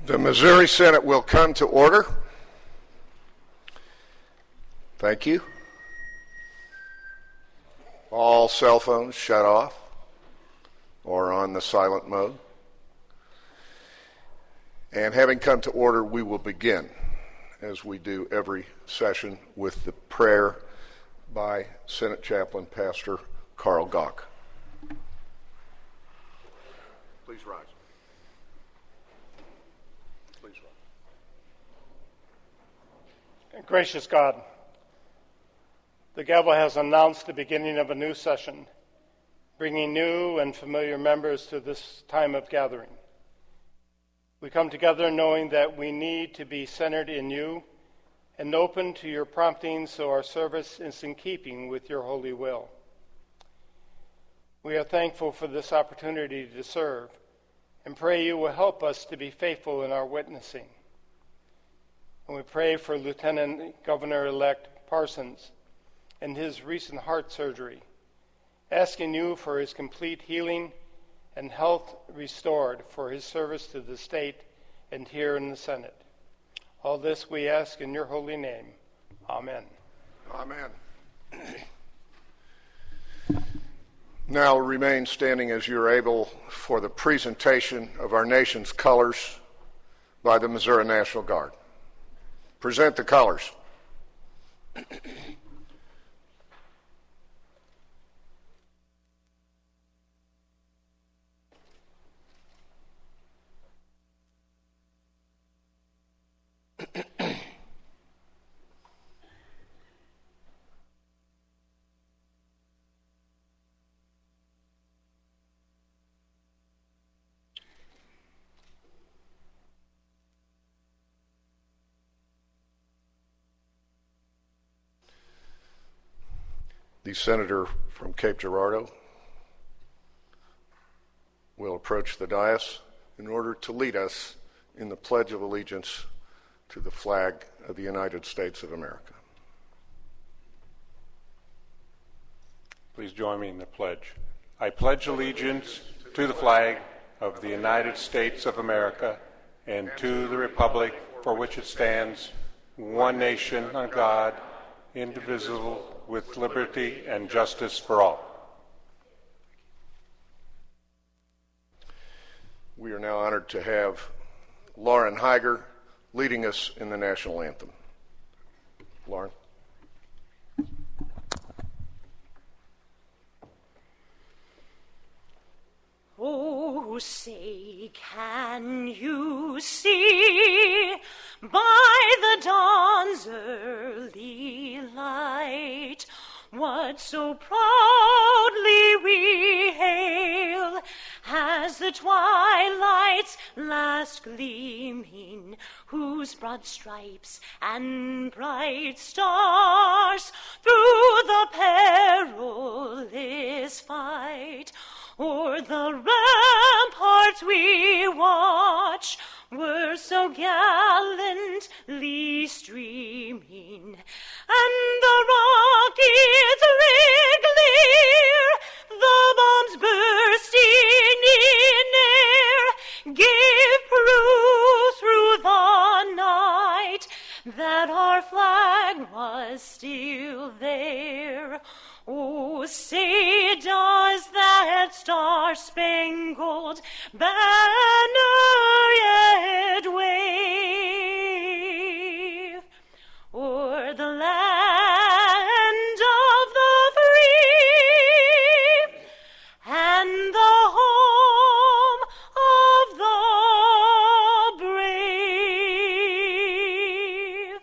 The Missouri Senate will come to order. Thank you. All cell phones shut off or on the silent mode. And having come to order, we will begin, as we do every session, with the prayer by Senate Chaplain Pastor Carl Gauck. Please rise. Please rise. Gracious God, the gavel has announced the beginning of a new session, bringing new and familiar members to this time of gathering. We come together knowing that we need to be centered in you and open to your promptings so our service is in keeping with your holy will. We are thankful for this opportunity to serve and pray you will help us to be faithful in our witnessing. And we pray for Lieutenant Governor-elect Parsons and his recent heart surgery, asking you for his complete healing and health restored for his service to the state and here in the Senate. All this we ask in your holy name. Amen. Amen. Now remain standing as you're able for the presentation of our nation's colors by the Missouri National Guard. Present the colors. The senator from Cape Girardeau will approach the dais in order to lead us in the Pledge of Allegiance to the flag of the United States of America. Please join me in the pledge. I pledge allegiance to the flag of the United States of America and to the republic for which it stands, one nation under God, indivisible, with liberty and justice for all. We are now honored to have Lauren Heiger leading us in the national anthem. Lauren. Oh, say, can you see by the dawn's early light what so proudly we hail as the twilight's last gleaming, whose broad stripes and bright stars through the perilous fight o'er the ramparts we watch were so gallantly streaming, and the rockets regular, the bombs bursting in air, gave proof through the night that our flag was still there. Oh, say does that star-spangled banner yet wave o'er the land of the free and the home of the brave?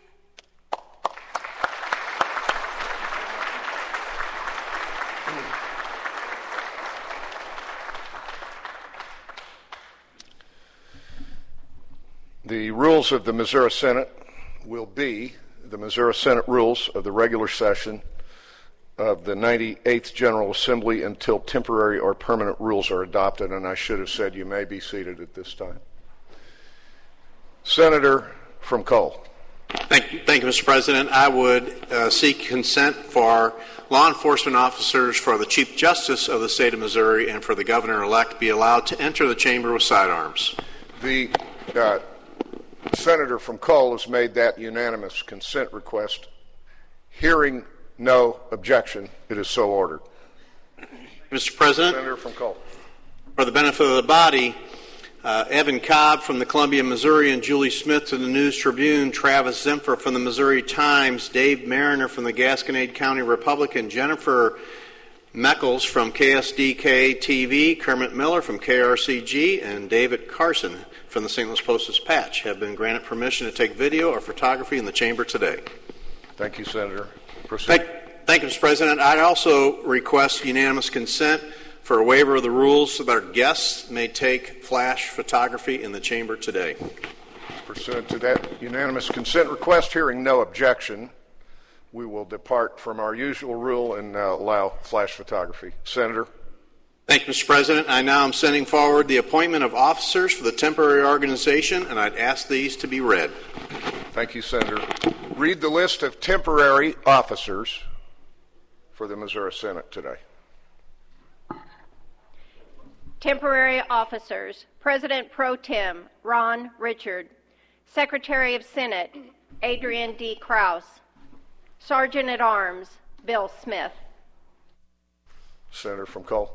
The rules of the Missouri Senate will be the Missouri Senate rules of the regular session of the 98th General Assembly until temporary or permanent rules are adopted, and I should have said you may be seated at this time. Senator from Cole. Thank you, Mr. President. I would seek consent for law enforcement officers, for the Chief Justice of the state of Missouri, and for the governor-elect to be allowed to enter the chamber with sidearms. The Senator from Cole has made that unanimous consent request. Hearing no objection, it is so ordered. Mr. President, Senator from Cole. For the benefit of the body, Evan Cobb from the Columbia Missouri and Julie Smith from the News Tribune, Travis Zempher from the Missouri Times, Dave Mariner from the Gasconade County Republican, Jennifer Meckles from KSDK-TV, Kermit Miller from KRCG, and David Carson from the St. Louis Post-Dispatch have been granted permission to take video or photography in the chamber today. Thank you, Senator. Proceed. Thank you, Mr. President. I'd also request unanimous consent for a waiver of the rules so that our guests may take flash photography in the chamber today. Pursuant to that unanimous consent request, hearing no objection, we will depart from our usual rule and allow flash photography. Senator. Thank you, Mr. President. I now am sending forward the appointment of officers for the temporary organization, and I'd ask these to be read. Thank you, Senator. Read the list of temporary officers for the Missouri Senate today. Temporary officers: President Pro Tem Ron Richard, Secretary of Senate Adrian D. Krause, Sergeant at Arms Bill Smith. Senator from Cole.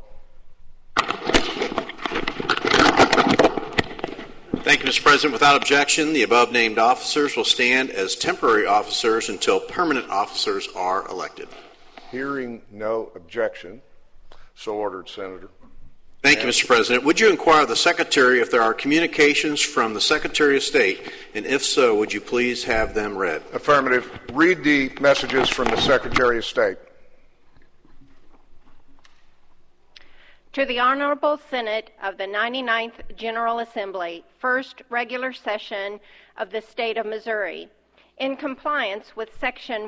Thank you, Mr. President. Without objection, the above-named officers will stand as temporary officers until permanent officers are elected. Hearing no objection, so ordered, Senator. Thank you, Mr. President. Would you inquire of the Secretary if there are communications from the Secretary of State, and if so, would you please have them read? Affirmative. Read the messages from the Secretary of State. To the Honorable Senate of the 99th General Assembly, First Regular Session of the State of Missouri. In compliance with Section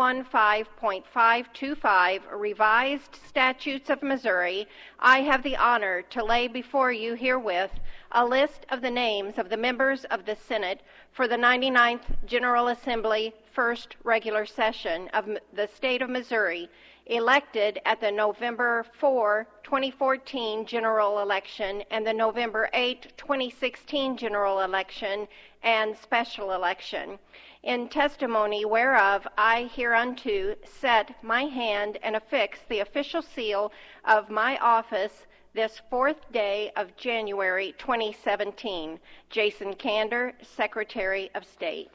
115.525 Revised Statutes of Missouri, I have the honor to lay before you herewith a list of the names of the members of the Senate for the 99th General Assembly, First Regular Session of the State of Missouri, elected at the November 4, 2014 general election and the November 8, 2016 general election and special election. In testimony whereof I hereunto set my hand and affix the official seal of my office this 4th day of January 2017. Jason Kander, Secretary of State.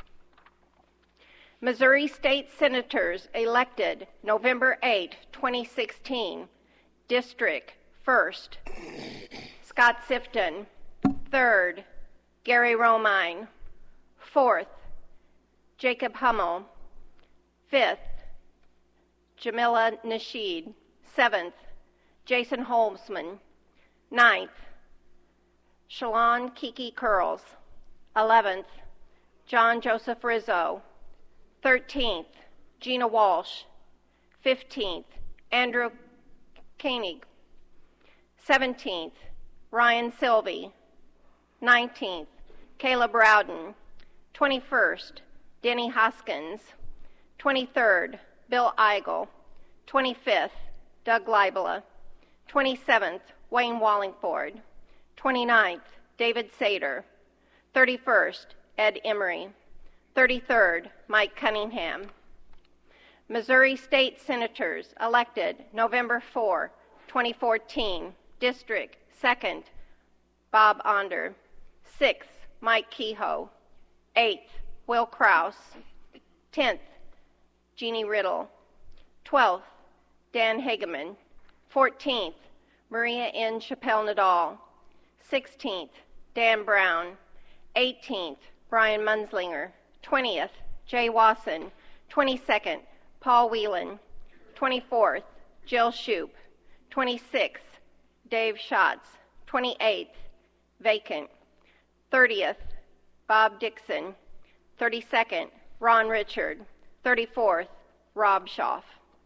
Missouri State Senators elected November 8, 2016. District, 1st, Scott Sifton. 3rd, Gary Romine. 4th, Jacob Hummel. 5th, Jamila Nasheed. 7th, Jason Holzman. 9th, Shalon Kiki Curls. 11th, John Joseph Rizzo. 13th, Gina Walsh. 15th, Andrew Koenig. 17th, Ryan Silvey. 19th, Caleb Rowden. 21st, Denny Hoskins. 23rd, Bill Eigel. 25th, Doug Libela. 27th, Wayne Wallingford. 29th, David Sater. 31st, Ed Emery. 33rd, Mike Cunningham. Missouri State Senators elected November 4, 2014. District, 2nd, Bob Onder. 6th, Mike Kehoe. 8th, Will Krause. 10th, Jeannie Riddle. 12th, Dan Hageman. 14th, Maria N. Chappelle-Nadal. 16th, Dan Brown. 18th, Brian Munslinger. 20th, Jay Wasson. 22nd, Paul Whelan. 24th, Jill Shoup. 26th, Dave Schatz. 28th, vacant. 30th, Bob Dixon. 32nd, Ron Richard. 34th, Rob Schaaf.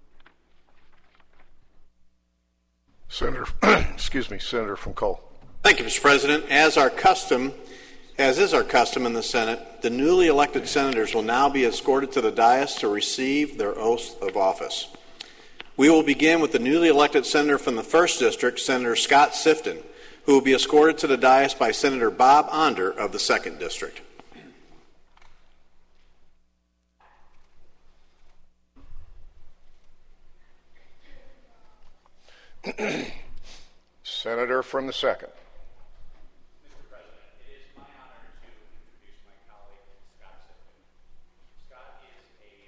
Senator, Senator from Cole. Thank you, Mr. President. As is our custom in the Senate, the newly elected senators will now be escorted to the dais to receive their oaths of office. We will begin with the newly elected senator from the 1st District, Senator Scott Sifton, who will be escorted to the dais by Senator Bob Onder of the 2nd District. Senator from the 2nd. Mr. President, it is my honor to introduce my colleague, Scott Sifton. Scott is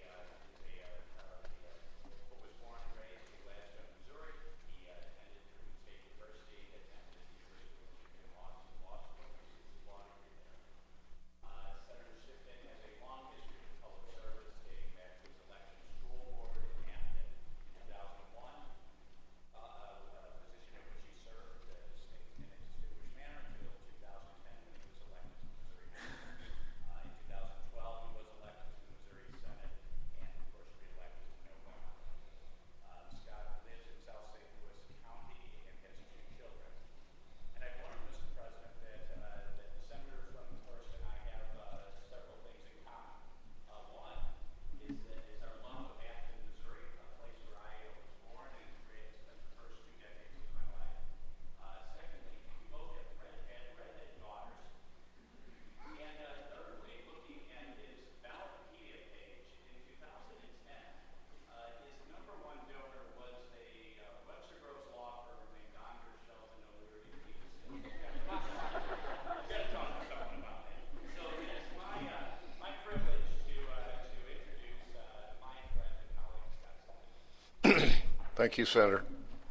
was born and raised in Glasgow, Missouri. He attended Purdue State University, attended the University of Michigan Law School, received his law degree there. Senator Sifton has a long history of public service dating back to his election to school board in Hampton in 2001. Position in which he served in a distinguished manner until 2010 when he was elected to Missouri. In 2012, he was elected to the Missouri Senate and, of course, re-elected to November. Scott lives in South St. Louis County and has 2 children. And I've learned, Mr. President, that the senator from the first and I have several things in common. One is our love of Hampton, Missouri, a place where I was born and spent the first 2 decades of my life. Secondly, we both have redheaded daughters. And thirdly, looking at his Ballotpedia page in 2010, his number 1 donor was a Webster Groves law firm named Donder, Shelton, O'Leary, and Peterson. I've got to talk to someone about that. So it's my privilege to introduce my friend and colleague, Scott Sifton. Thank you, Senator.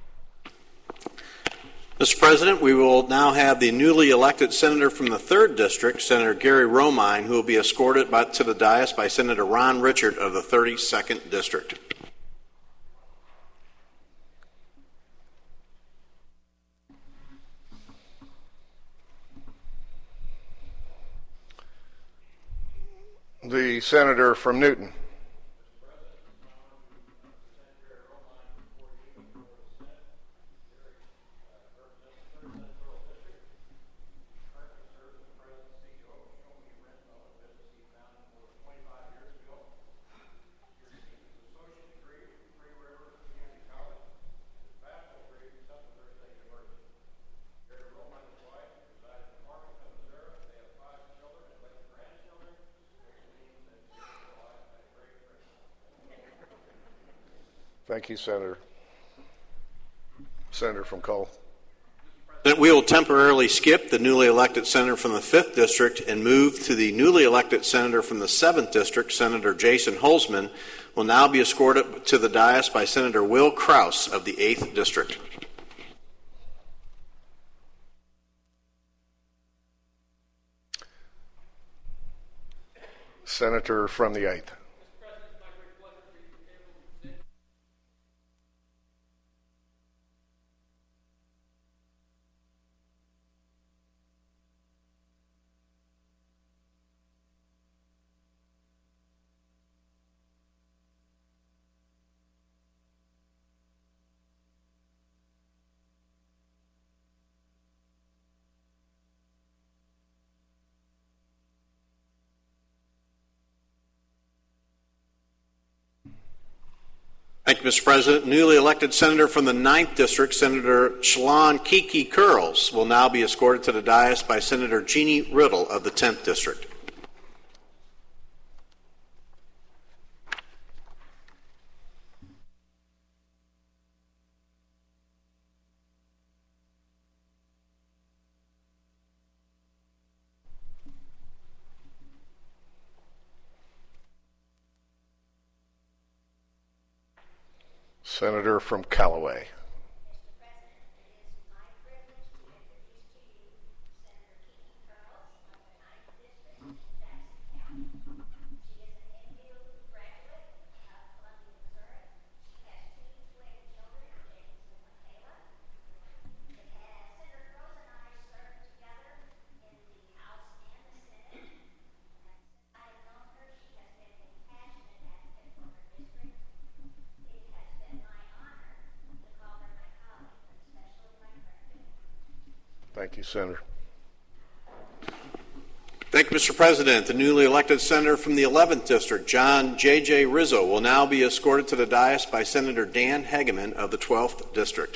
Mr. President, we will now have the newly elected senator from the 3rd District, Senator Gary Romine, who will be escorted to the dais by Senator Ron Richard of the 32nd District. The senator from Newton. Thank you, Senator. Senator from Cole. We will temporarily skip the newly elected senator from the 5th District and move to the newly elected senator from the 7th District. Senator Jason Holzman will now be escorted to the dais by Senator Will Kraus of the 8th District. Senator from the 8th. Thank you, Mr. President. Newly elected senator from the 9th District, Senator Shalon Kiki Curls, will now be escorted to the dais by Senator Jeannie Riddle of the 10th District. Senator from Callaway. Thank you, Senator. Thank you, Mr. President. The newly elected senator from the 11th District, John J.J. Rizzo, will now be escorted to the dais by Senator Dan Hegeman of the 12th District.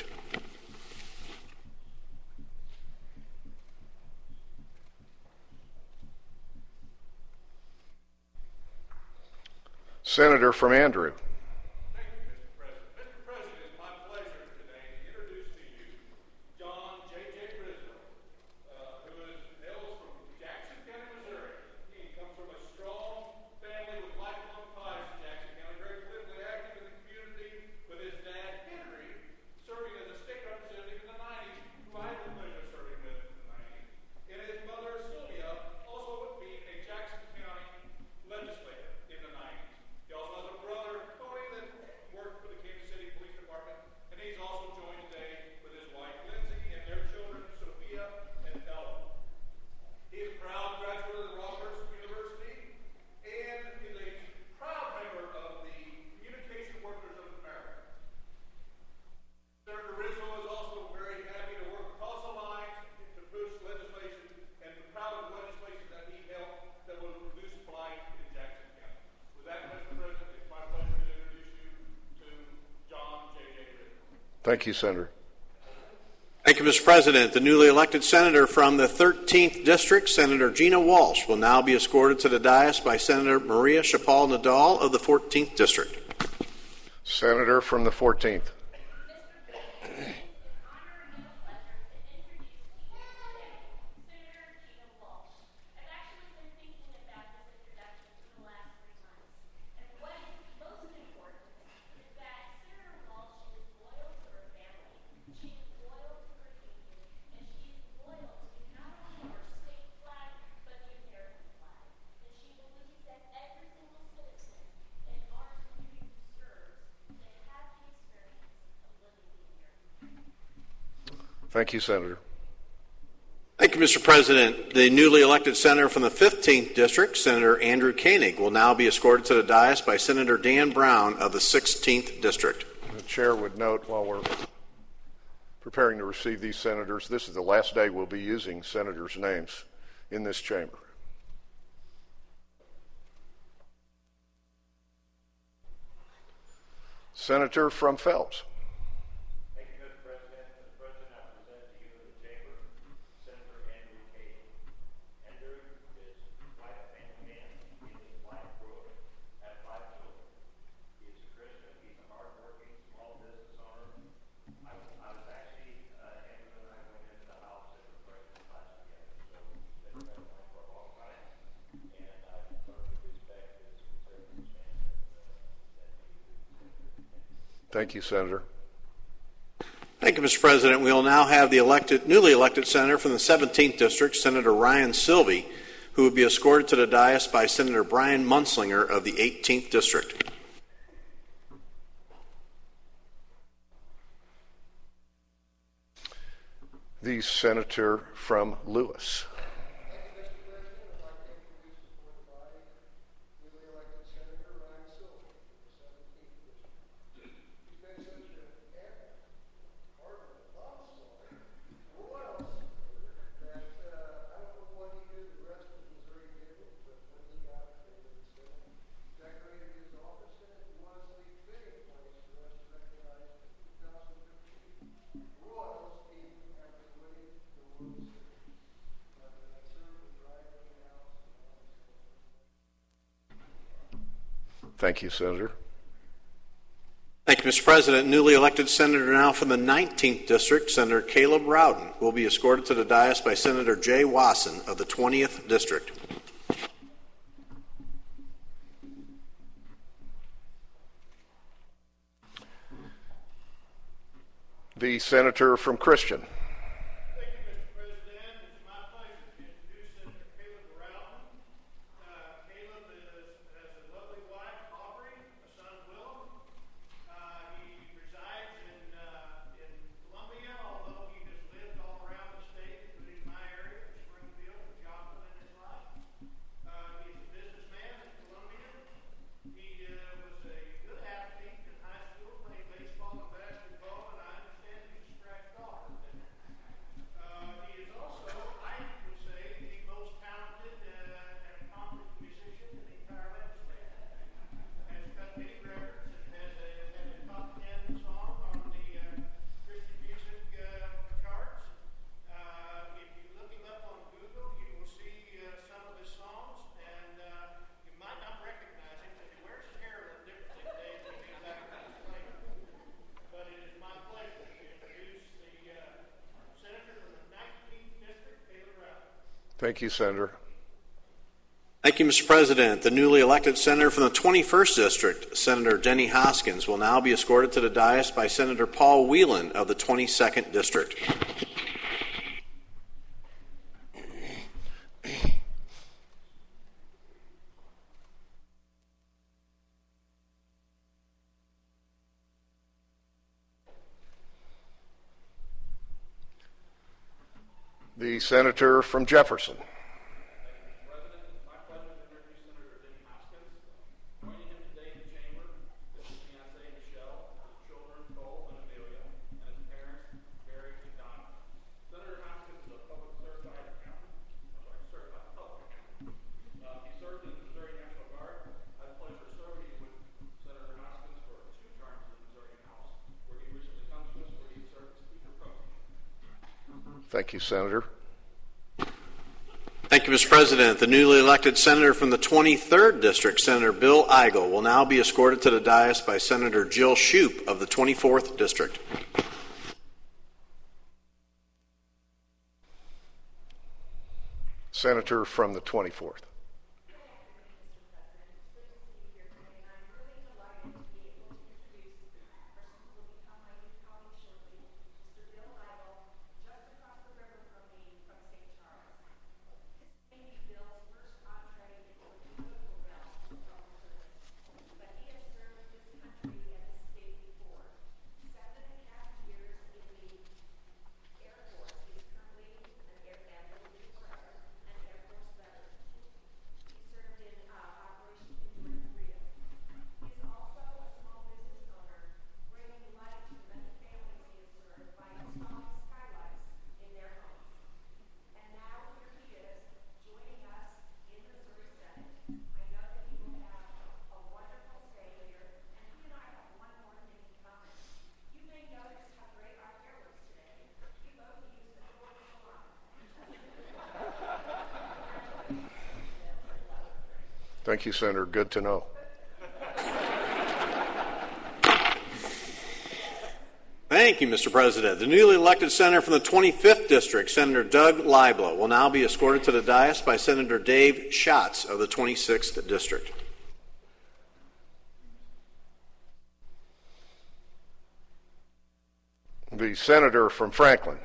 Senator from Andrew. Thank you, Mr. President. Mr. President, it's my pleasure today to introduce Thank you, Senator. Thank you, Mr. President. The newly elected senator from the 13th District, Senator Gina Walsh, will now be escorted to the dais by Senator Maria Chapal-Nadal of the 14th District. Senator from the 14th. Thank you, Senator. Thank you, Mr. President. The newly elected senator from the 15th District, Senator Andrew Koenig, will now be escorted to the dais by Senator Dan Brown of the 16th District. The chair would note while we're preparing to receive these senators, this is the last day we'll be using senators' names in this chamber. Senator from Phelps. Thank you, Senator. Thank you, Mr. President. We will now have the newly elected senator from the 17th District, Senator Ryan Silvey, who will be escorted to the dais by Senator Brian Munzlinger of the 18th District. The senator from Lewis. Thank you, Senator. Thank you, Mr. President. Newly elected senator now from the 19th District, Senator Caleb Rowden, will be escorted to the dais by Senator Jay Wasson of the 20th District. The senator from Christian. Thank you, Senator. Thank you, Mr. President. The newly elected senator from the 21st District, Senator Denny Hoskins, will now be escorted to the dais by Senator Paul Whelan of the 22nd District. The senator from Jefferson. Thank you, Senator. Thank you, Mr. President. The newly elected senator from the 23rd District, Senator Bill Eigel, will now be escorted to the dais by Senator Jill Shoup of the 24th District. Senator from the 24th. Thank you, Senator. Good to know. Thank you, Mr. President. The newly elected senator from the 25th District, Senator Doug Liblow, will now be escorted to the dais by Senator Dave Schatz of the 26th District. The senator from Franklin.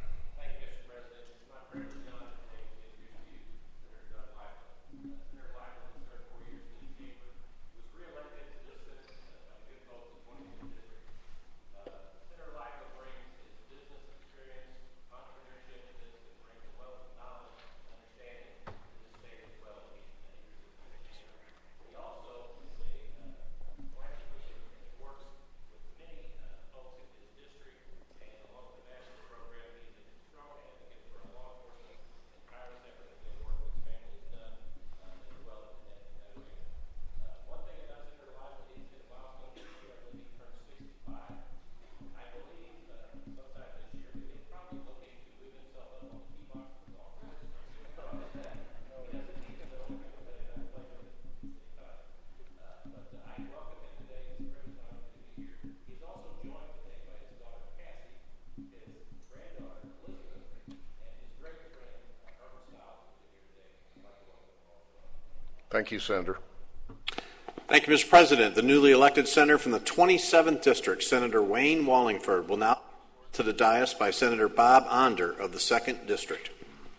Thank you, Senator. Thank you, Mr. President. The newly elected senator from the 27th District, Senator Wayne Wallingford, will now to the dais by Senator Bob Onder of the 2nd District.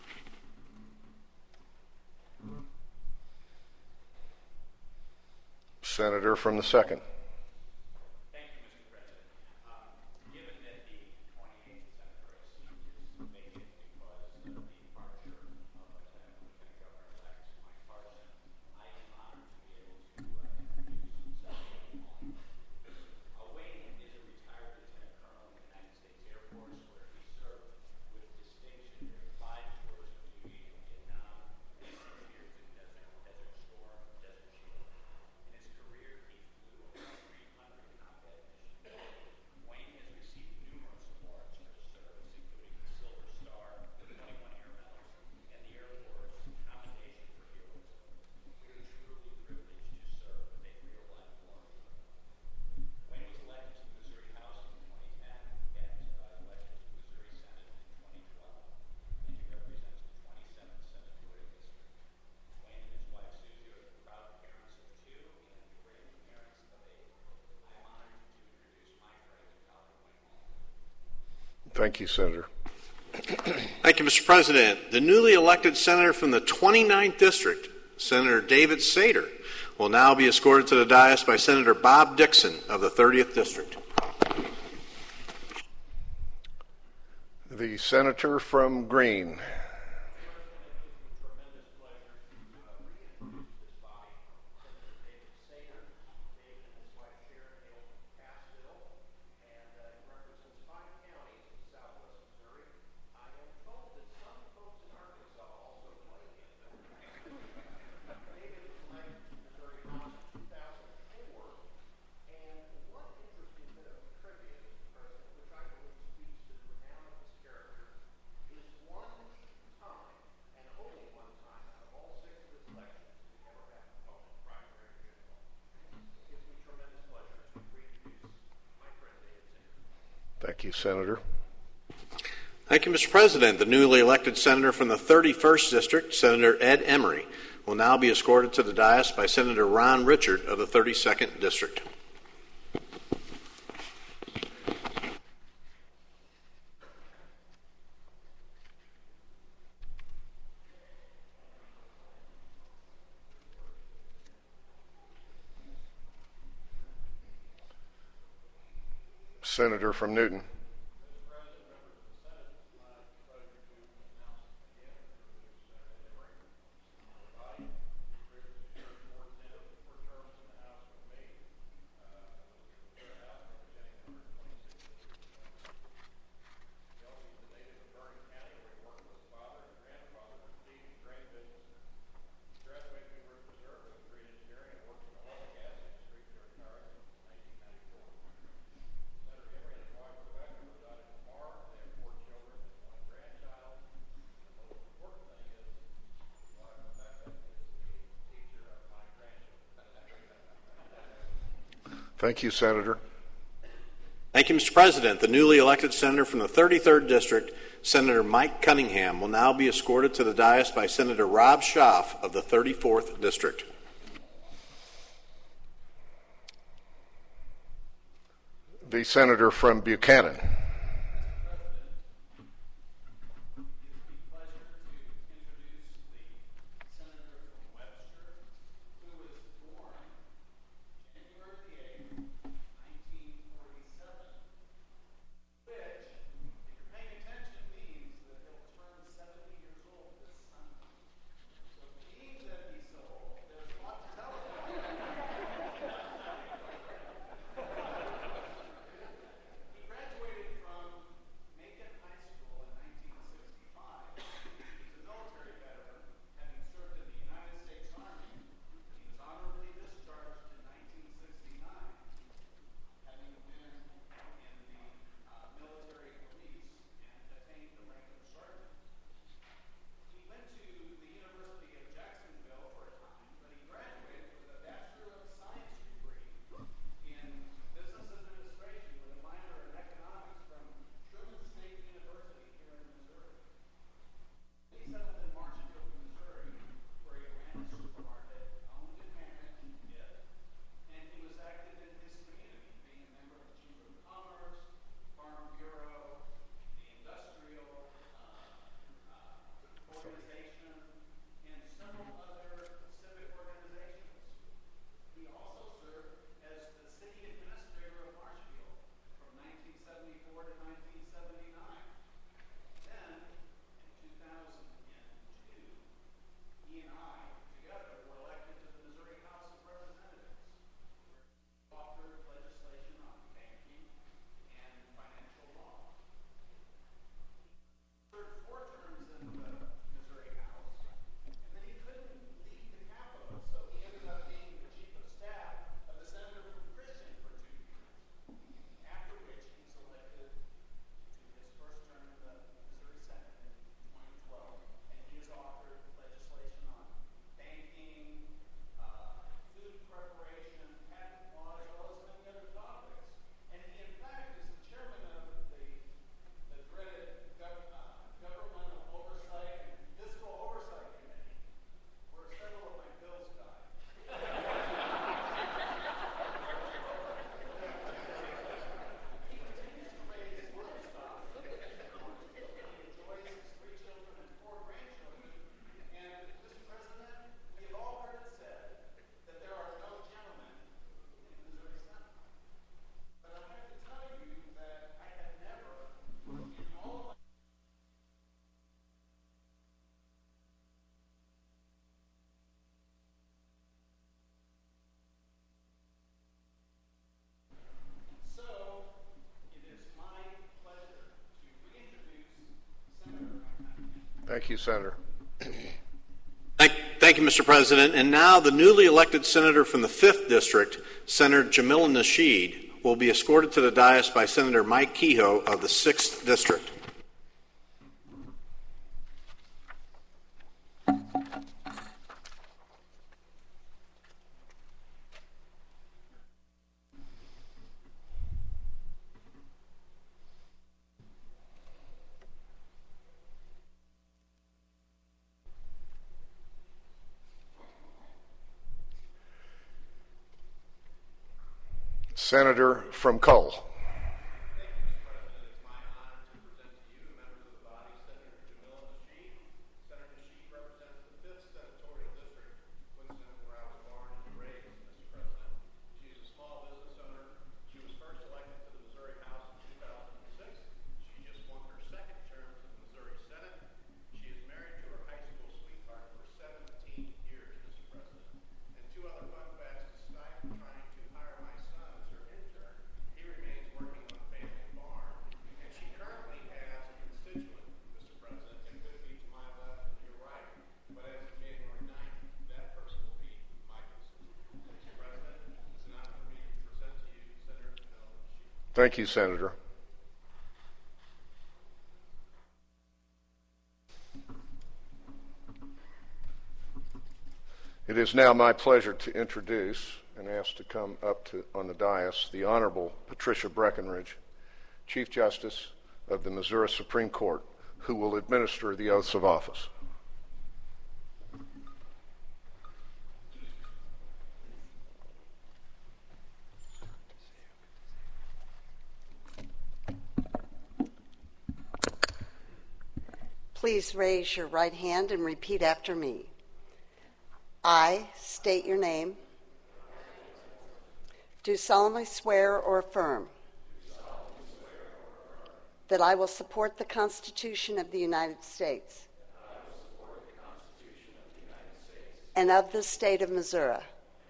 Senator from the 2nd. Thank you, Senator. Thank you, Mr. President. The newly elected senator from the 29th District, Senator David Sater, will now be escorted to the dais by Senator Bob Dixon of the 30th District. The senator from Greene. you, Senator. Thank you, Mr. President. The newly elected senator from the 31st District, Senator Ed Emery, will now be escorted to the dais by Senator Ron Richard of the 32nd District. Senator from Newton. Thank you, Senator. Thank you, Mr. President. The newly elected senator from the 33rd District, Senator Mike Cunningham, will now be escorted to the dais by Senator Rob Schaaf of the 34th District. The senator from Buchanan. Thank you, Senator. Thank you, Mr. President. And now the newly elected senator from the 5th District, Senator Jamil Nasheed, will be escorted to the dais by Senator Mike Kehoe of the 6th District. Senator from Cole. Thank you, Senator. It is now my pleasure to introduce and ask to come up on the dais the Honorable Patricia Breckinridge, Chief Justice of the Missouri Supreme Court, who will administer the oaths of office. Please raise your right hand and repeat after me. I state your name. Do solemnly swear or affirm that I will support the Constitution of the United States and of the state of Missouri,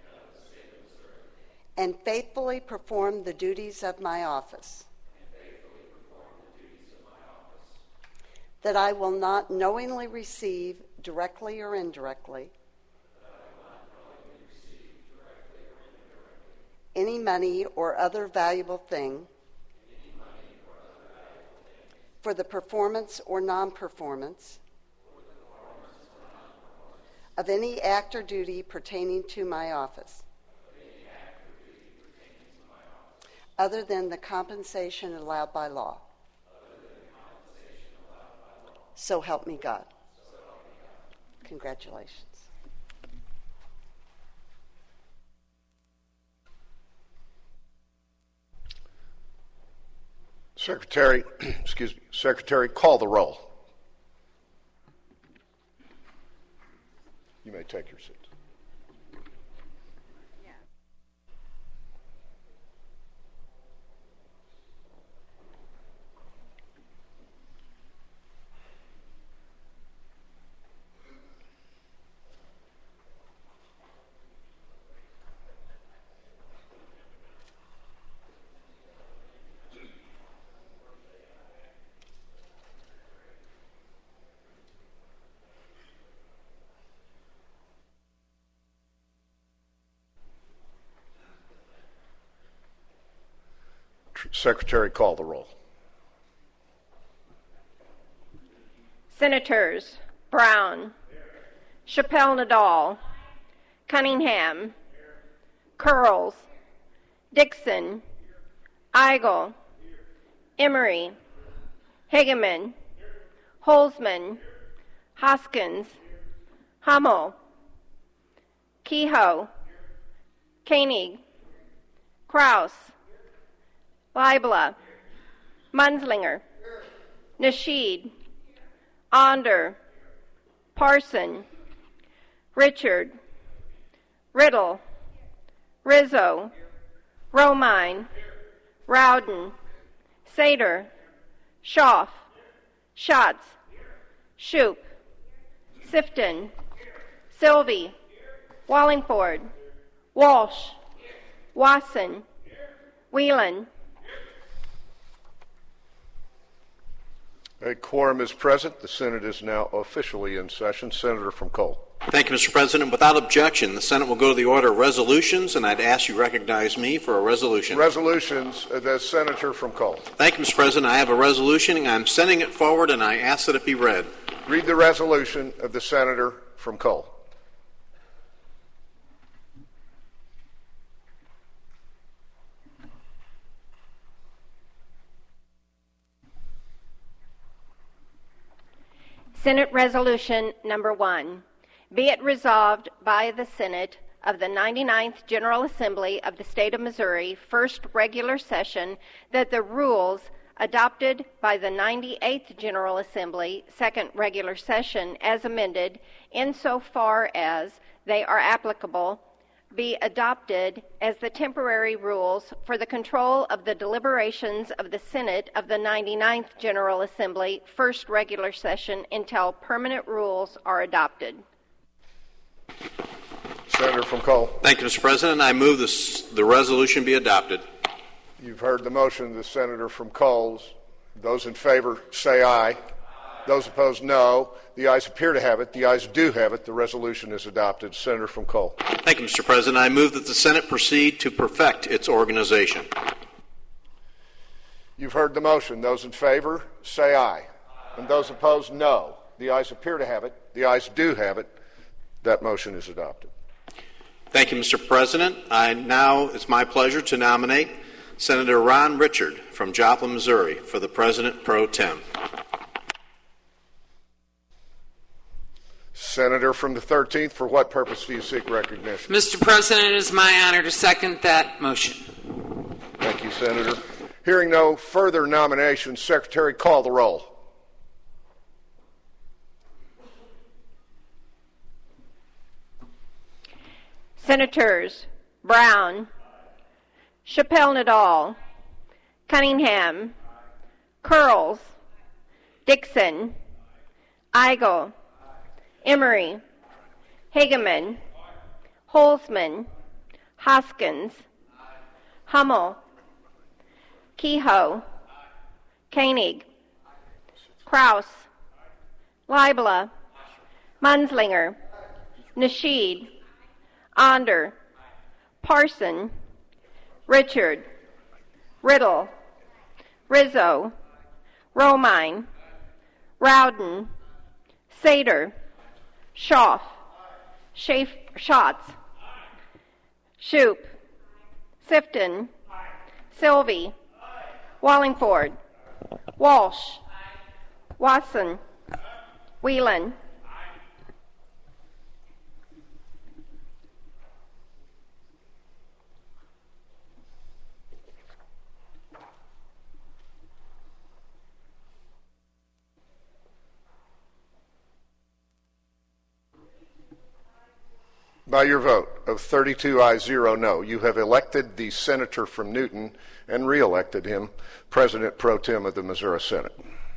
and faithfully perform the duties of my office. That I will not knowingly receive, directly or indirectly, any money or other valuable thing for the performance or non-performance of any act or duty pertaining to my office, other than the compensation allowed by law. So help me God. Congratulations. Secretary, Secretary, call the roll. You may take your seat. Secretary, call the roll. Senators Brown, Chappelle Nadal, Cunningham, Curls, Dixon, Eigel, Emery, Hageman, Holzman, Hoskins, Hummel, Kehoe, Koenig, Kraus, Leibler, Munslinger, Nasheed, Onder, Parson, Richard, Riddle, Rizzo, Romine, Rowden, Sater, Schaaf, Schatz, Shoup, Sifton, Sylvie, Wallingford, Walsh, Wasson, Whelan. A quorum is present. The Senate is now officially in session. Senator from Cole. Thank you, Mr. President. Without objection, the Senate will go to the order of resolutions, and I'd ask you to recognize me for a resolution. Resolutions, the Senator from Cole. Thank you, Mr. President. I have a resolution, and I'm sending it forward, and I ask that it be read. Read the resolution of the Senator from Cole. Senate Resolution Number 1. Be it resolved by the Senate of the 99th General Assembly of the State of Missouri, first regular session, that the rules adopted by the 98th General Assembly, second regular session, as amended, insofar as they are applicable, be adopted as the temporary rules for the control of the deliberations of the Senate of the 99th General Assembly, first regular session, until permanent rules are adopted. Senator from Cole. Thank you, Mr. President. I move the resolution be adopted. You've heard the motion of the senator from Coles. Those in favor say aye. Those opposed, no. The ayes appear to have it. The ayes do have it. The resolution is adopted. Senator from Cole. Thank you, Mr. President. I move that the Senate proceed to perfect its organization. You've heard the motion. Those in favor say aye. And those opposed, no. The ayes appear to have it. The ayes do have it. That motion is adopted. Thank you, Mr. President. It's my pleasure to nominate Senator Ron Richard from Joplin, Missouri, for the President pro tem. Senator from the 13th, for what purpose do you seek recognition? Mr. President, it is my honor to second that motion. Thank you, Senator. Hearing no further nominations, Secretary, call the roll. Senators Brown, Chappelle-Nadal, Cunningham, Curls, Dixon, Eigel, Emery, Hageman, Holzman, Hoskins, Hummel, Kehoe, Koenig, Kraus, Leibler, Munslinger, Nasheed, Onder, Parson, Richard, Riddle, Rizzo, Romine, Rowden, Sater, Schaaf, Schatz, Shoup, Sifton, Sylvie, Wallingford, Walsh, Watson, Whelan. By your vote of 32 ayes, 0 no, you have elected the senator from Newton and re-elected him President pro tem of the Missouri Senate.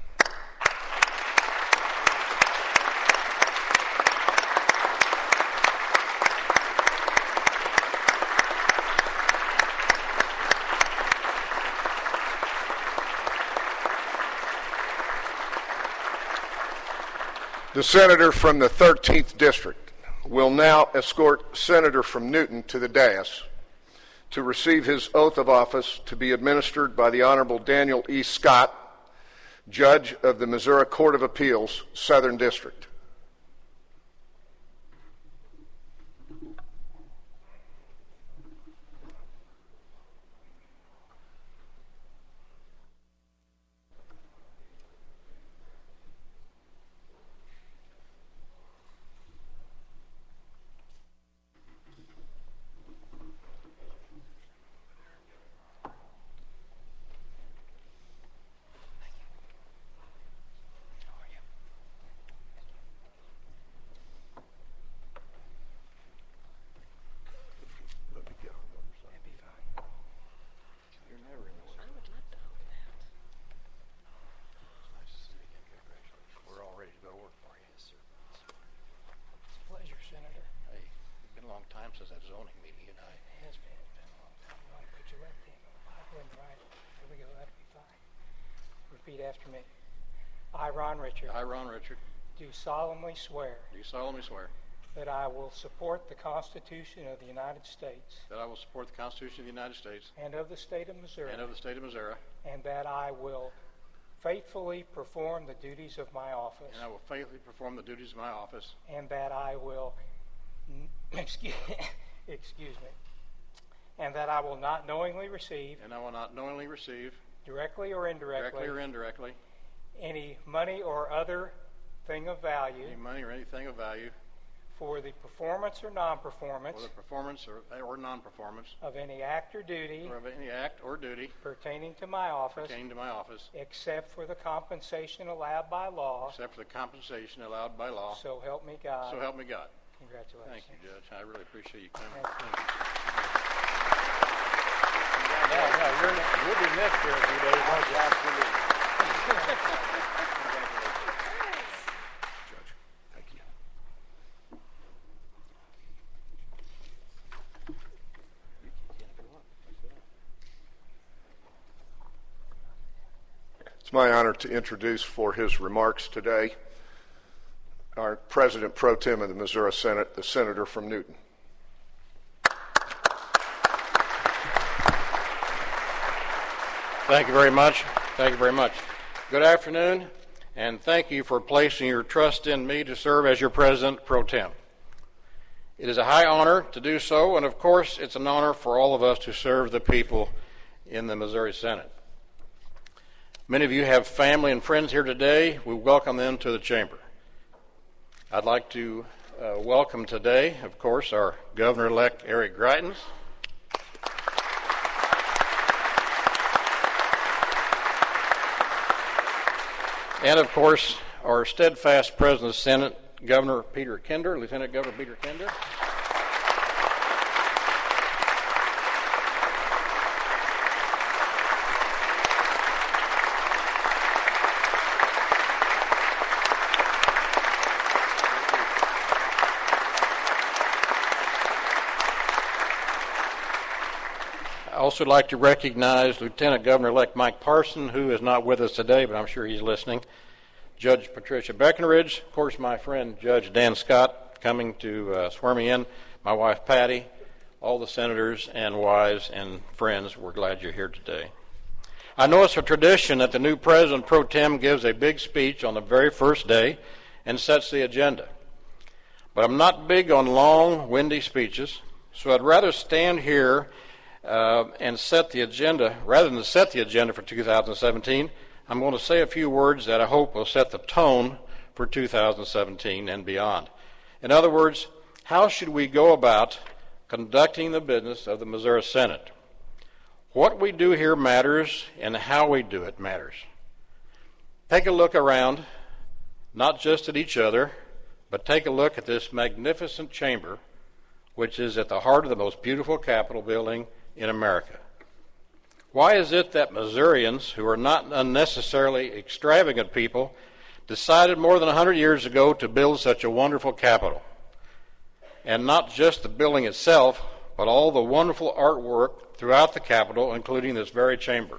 The senator from the 13th District will now escort Senator from Newton to the dais to receive his oath of office to be administered by the Honorable Daniel E. Scott, Judge of the Missouri Court of Appeals, Southern District. After me. I, Ron Richard. I, Ron Richard. Do solemnly swear. Do solemnly swear. That I will support the Constitution of the United States. That I will support the Constitution of the United States. And of the State of Missouri. And of the State of Missouri. And that I will faithfully perform the duties of my office. And I will faithfully perform the duties of my office. And that I will, excuse me. And that I will not knowingly receive. And I will not knowingly receive. Directly or indirectly. Directly or indirectly. Any money or other thing of value. Any money or anything of value. for the performance or non-performance for the performance or non-performance of any act or duty or of any act or duty pertaining to my office, except for the compensation allowed by law. So help me God. So help me God. Congratulations. Thank you, Judge. I really appreciate you coming. Thank you. You'll be missed here a few days, won't you? Absolutely. Judge, thank you. It's my honor to introduce for his remarks today our President Pro Tem of the Missouri Senate, the Senator from Newton. Thank you very much. Thank you very much. Good afternoon, and thank you for placing your trust in me to serve as your President Pro Tem. It is a high honor to do so, and of course, it's an honor for all of us to serve the people in the Missouri Senate. Many of you have family and friends here today. We welcome them to the chamber. I'd like to welcome today, of course, our Governor-elect Eric Greitens. And, of course, our steadfast President of the Senate, Governor Peter Kinder, Lieutenant Governor Peter Kinder. I also like to recognize Lieutenant Governor-elect Mike Parson, who is not with us today, but I'm sure he's listening. Judge Patricia Breckenridge, of course, my friend Judge Dan Scott, coming to swear me in, my wife Patty, all the senators and wives and friends, we're glad you're here today. I know it's a tradition that the new President Pro Tem gives a big speech on the very first day and sets the agenda. But I'm not big on long, windy speeches, so I'd rather stand here and set the agenda, rather than set the agenda for 2017, I'm going to say a few words that I hope will set the tone for 2017 and beyond. In other words, how should we go about conducting the business of the Missouri Senate? What we do here matters, and how we do it matters. Take a look around, not just at each other, but take a look at this magnificent chamber, which is at the heart of the most beautiful Capitol building in America. Why is it that Missourians, who are not unnecessarily extravagant people, decided more than 100 years ago to build such a wonderful Capitol? And not just the building itself, but all the wonderful artwork throughout the Capitol, including this very chamber.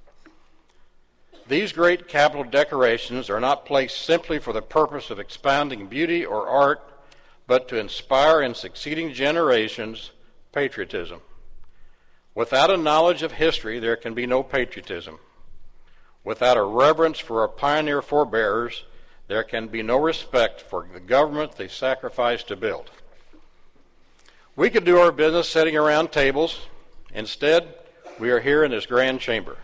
These great Capitol decorations are not placed simply for the purpose of expounding beauty or art, but to inspire in succeeding generations patriotism. Without a knowledge of history, there can be no patriotism. Without a reverence for our pioneer forebears, there can be no respect for the government they sacrificed to build. We could do our business sitting around tables. Instead, we are here in this grand chamber.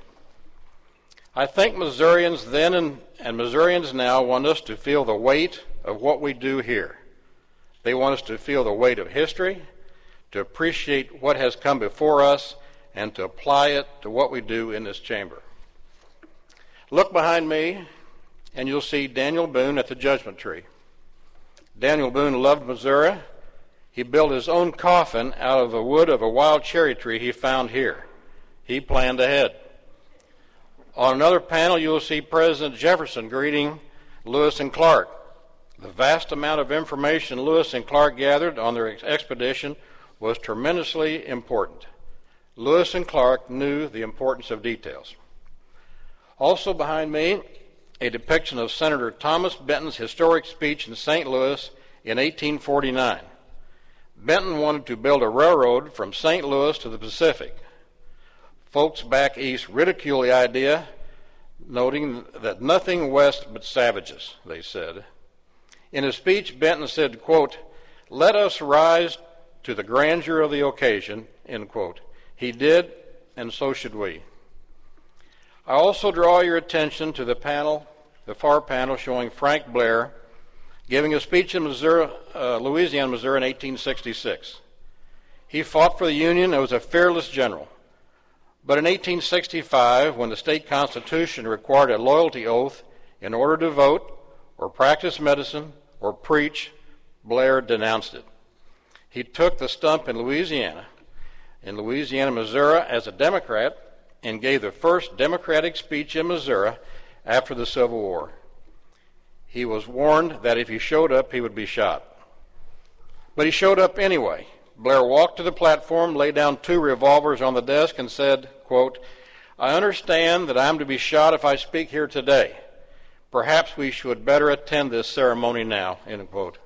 I think Missourians then and Missourians now want us to feel the weight of what we do here. They want us to feel the weight of history, to appreciate what has come before us, and to apply it to what we do in this chamber. Look behind me, and you'll see Daniel Boone at the Judgment Tree. Daniel Boone loved Missouri. He built his own coffin out of the wood of a wild cherry tree he found here. He planned ahead. On another panel, you'll see President Jefferson greeting Lewis and Clark. The vast amount of information Lewis and Clark gathered on their expedition was tremendously important. Lewis and Clark knew the importance of details. Also behind me, a depiction of Senator Thomas Benton's historic speech in St. Louis in 1849. Benton wanted to build a railroad from St. Louis to the Pacific. Folks back east ridiculed the idea, noting that nothing west but savages, they said. In his speech, Benton said, quote, "Let us rise to the grandeur of the occasion," end quote. He did, and so should we. I also draw your attention to the far panel showing Frank Blair, giving a speech in Louisiana, Missouri in 1866. He fought for the Union and was a fearless general. But in 1865, when the state constitution required a loyalty oath in order to vote or practice medicine or preach, Blair denounced it. He took the stump in Louisiana, Missouri, as a Democrat and gave the first Democratic speech in Missouri after the Civil War. He was warned that if he showed up, he would be shot. But he showed up anyway. Blair walked to the platform, laid down 2 revolvers on the desk, and said, quote, "I understand that I am to be shot if I speak here today. Perhaps we should better attend this ceremony now," end quote.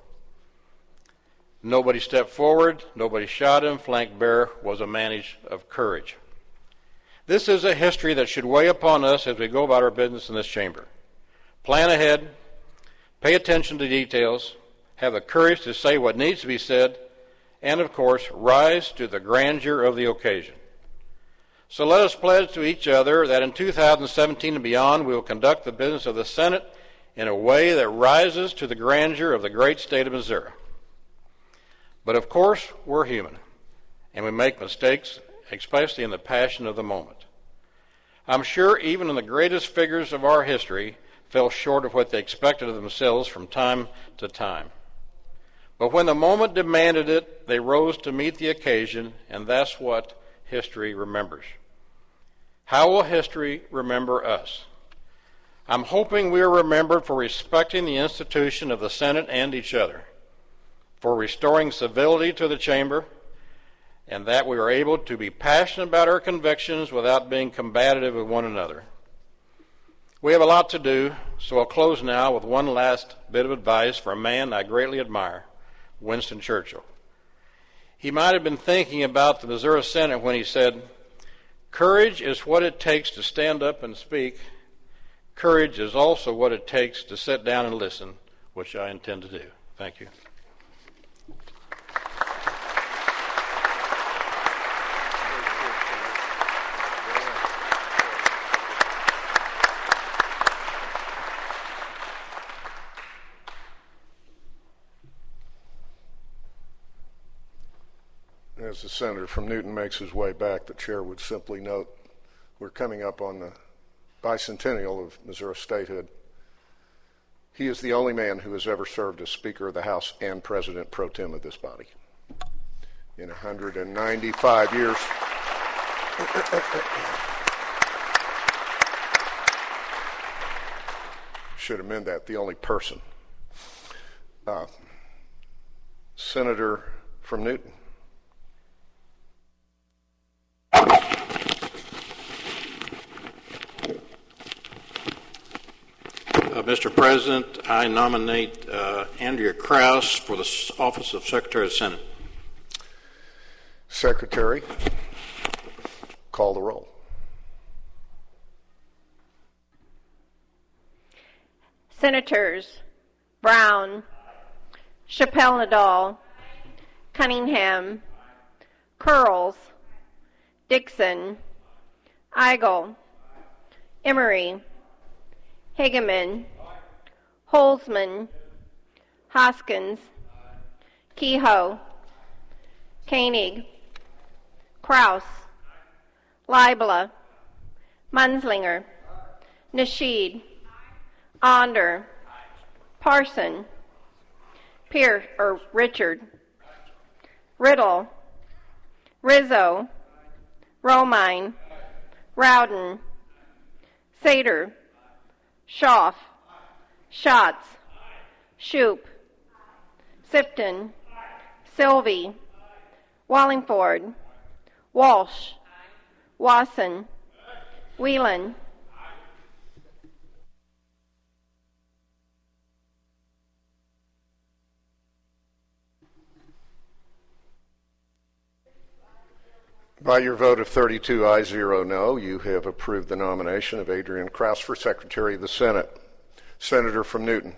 Nobody stepped forward. Nobody shot him. Frank Blair was a man of courage. This is a history that should weigh upon us as we go about our business in this chamber. Plan ahead, pay attention to details, have the courage to say what needs to be said, and, of course, rise to the grandeur of the occasion. So let us pledge to each other that in 2017 and beyond we will conduct the business of the Senate in a way that rises to the grandeur of the great state of Missouri. But, of course, we're human, and we make mistakes, especially in the passion of the moment. I'm sure even the greatest figures of our history fell short of what they expected of themselves from time to time. But when the moment demanded it, they rose to meet the occasion, and that's what history remembers. How will history remember us? I'm hoping we are remembered for respecting the institution of the Senate and each other, for restoring civility to the chamber, and that we are able to be passionate about our convictions without being combative with one another. We have a lot to do, so I'll close now with one last bit of advice for a man I greatly admire, Winston Churchill. He might have been thinking about the Missouri Senate when he said, "Courage is what it takes to stand up and speak. Courage is also what it takes to sit down and listen," which I intend to do. Thank you. As the senator from Newton makes his way back, the chair would simply note we're coming up on the bicentennial of Missouri statehood. He is the only man who has ever served as Speaker of the House and President pro tem of this body in 195 years. Should amend that, the only person. Senator from Newton. Mr. President, I nominate Andrea Krause for the office of Secretary of the Senate. Secretary, call the roll. Senators Brown, Chappelle Nadal, Cunningham, Curls, Dixon, Eigel, Emery, Hageman, Holzman, Hoskins, Kehoe, Koenig, Kraus, Leibler, Munslinger, Nasheed, Onder, Parson, Richard, Riddle, Rizzo, Romine, Rowden, Sater, Schaaf, Schatz, Shoup, Sifton, Sylvie, Wallingford, Walsh, Wasson, Whelan, By your vote of 32 ayes, 0 no, you have approved the nomination of Adrian Krause for Secretary of the Senate. Senator from Newton.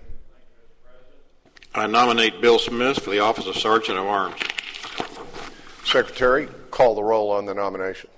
I nominate Bill Smith for the office of Sergeant of Arms. Secretary, call the roll on the nomination.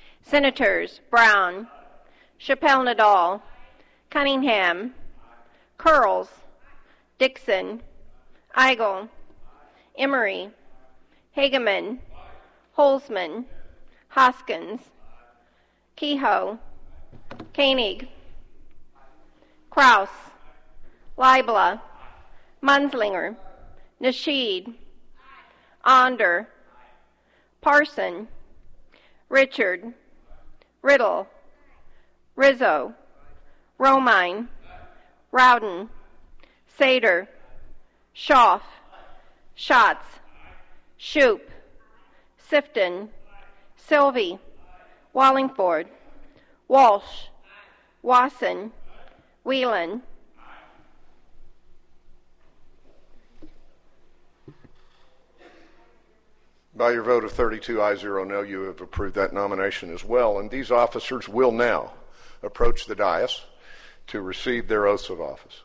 Senators Brown, Chappelle Nadal, Cunningham, Curls, Dixon, Eigel, Emery, Hageman, Holzman, Hoskins, Kehoe, Koenig, Kraus, Leibla, Munslinger, Nasheed, Onder, Parson, Richard, Riddle, Rizzo, Romine, Rowden, Sater, Schaaf, Schatz, Shoup, Sifton, Sylvie, Wallingford, Walsh, Wasson, Whelan. By your vote of 32 ayes, 0 no, you have approved that nomination as well. And these officers will now approach the dais to receive their oaths of office.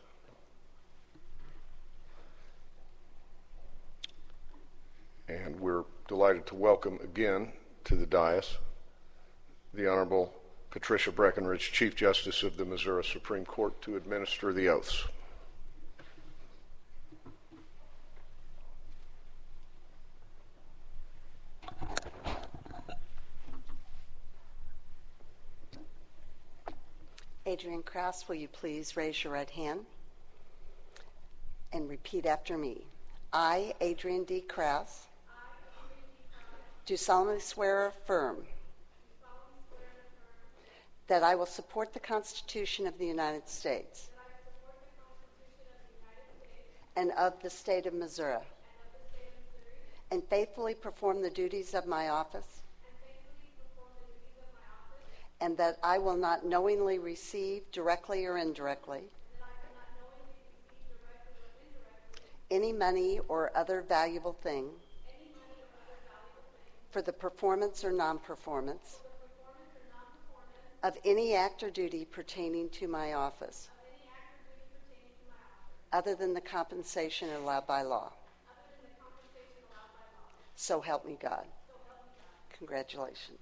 And we're delighted to welcome again to the dais the Honorable Patricia Breckinridge, Chief Justice of the Missouri Supreme Court, to administer the oaths. Adrian Kraus, will you please raise your right hand and repeat after me? I, Adrian D. Kraus, do solemnly swear or affirm that I will support the Constitution of the United States and of the state of Missouri, and faithfully perform the duties of my office, and that I will not knowingly receive, directly or indirectly, any money or other valuable thing for the performance or non-performance of any act or duty pertaining to my office, other than the compensation allowed by law. So help me God. Congratulations.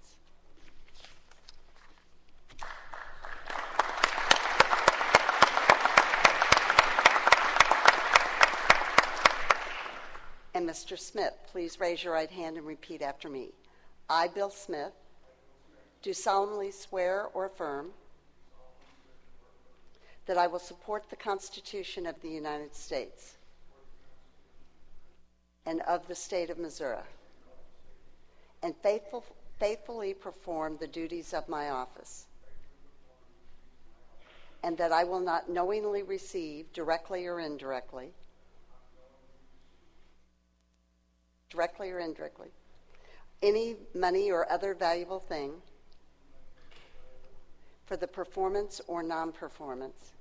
And Mr. Smith, please raise your right hand and repeat after me. I, Bill Smith, do solemnly swear or affirm that I will support the Constitution of the United States and of the state of Missouri, and faithfully perform the duties of my office, and that I will not knowingly receive, directly or indirectly, any money or other valuable thing for the performance or non-performance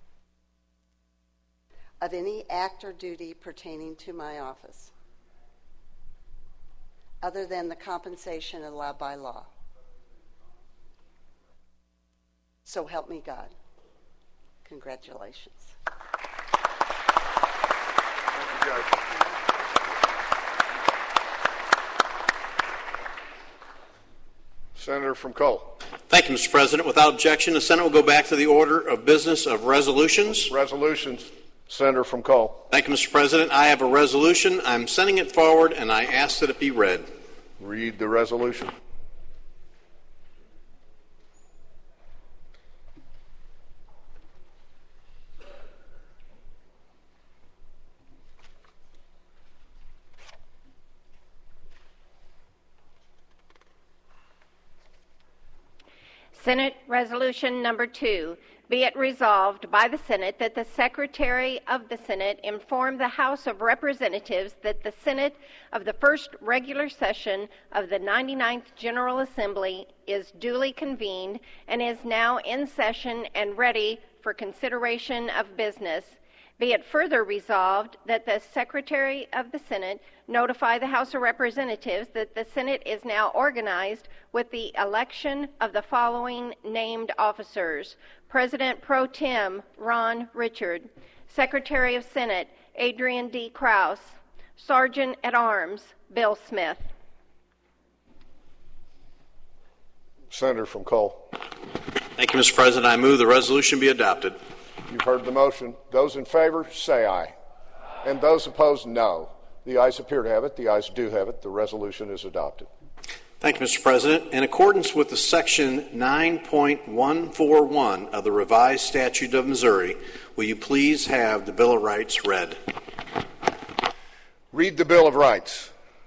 of any act or duty pertaining to my office, other than the compensation allowed by law. So help me God. Congratulations. Thank you, Judge. Senator from Cole. Thank you, Mr. President. Without objection, the Senate will go back to the order of business of resolutions. Resolutions. Senator from Cole. Thank you, Mr. President. I have a resolution. I'm sending it forward, and I ask that it be read. Read the resolution. Senate Resolution Number 2. Be it resolved by the Senate that the Secretary of the Senate inform the House of Representatives that the Senate of the first regular session of the 99th General Assembly is duly convened and is now in session and ready for consideration of business. Be it further resolved that the Secretary of the Senate notify the House of Representatives that the Senate is now organized with the election of the following named officers: President Pro Tem Ron Richard, Secretary of Senate Adrian D. Kraus, Sergeant at Arms Bill Smith. Senator from Cole. Thank you, Mr. President. I move the resolution be adopted. You've heard the motion. Those in favor, say aye. And those opposed, no. The ayes appear to have it. The ayes do have it. The resolution is adopted. Thank you, Mr. President. In accordance with the Section 9.141 of the Revised Statute of Missouri, will you please have the Bill of Rights read? Read the Bill of Rights.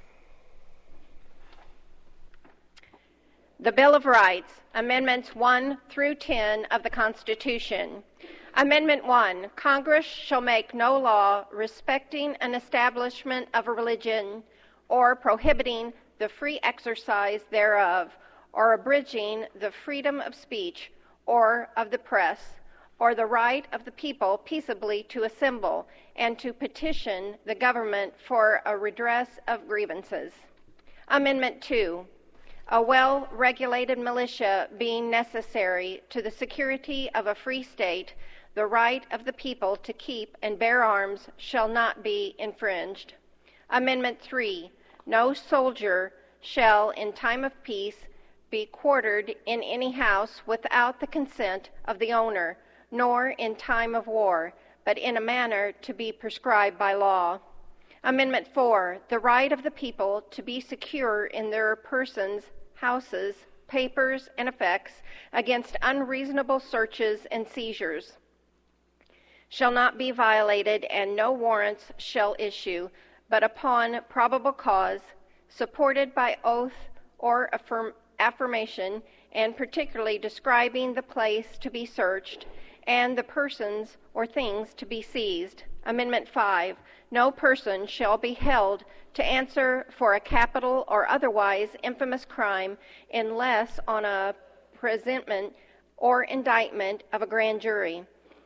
The Bill of Rights, Amendments 1 through 10 of the Constitution. Amendment 1, Congress shall make no law respecting an establishment of a religion or prohibiting the free exercise thereof, or abridging the freedom of speech or of the press, or the right of the people peaceably to assemble and to petition the government for a redress of grievances. Amendment 2, a well-regulated militia being necessary to the security of a free state, the right of the people to keep and bear arms shall not be infringed. Amendment 3, no soldier shall, in time of peace, be quartered in any house without the consent of the owner, nor in time of war, but in a manner to be prescribed by law. Amendment 4, the right of the people to be secure in their persons, houses, papers, and effects against unreasonable searches and seizures shall not be violated, and no warrants shall issue, but upon probable cause, supported by oath or affirmation, and particularly describing the place to be searched and the persons or things to be seized. Amendment 5, no person shall be held to answer for a capital or otherwise infamous crime unless on a presentment or indictment of a grand jury,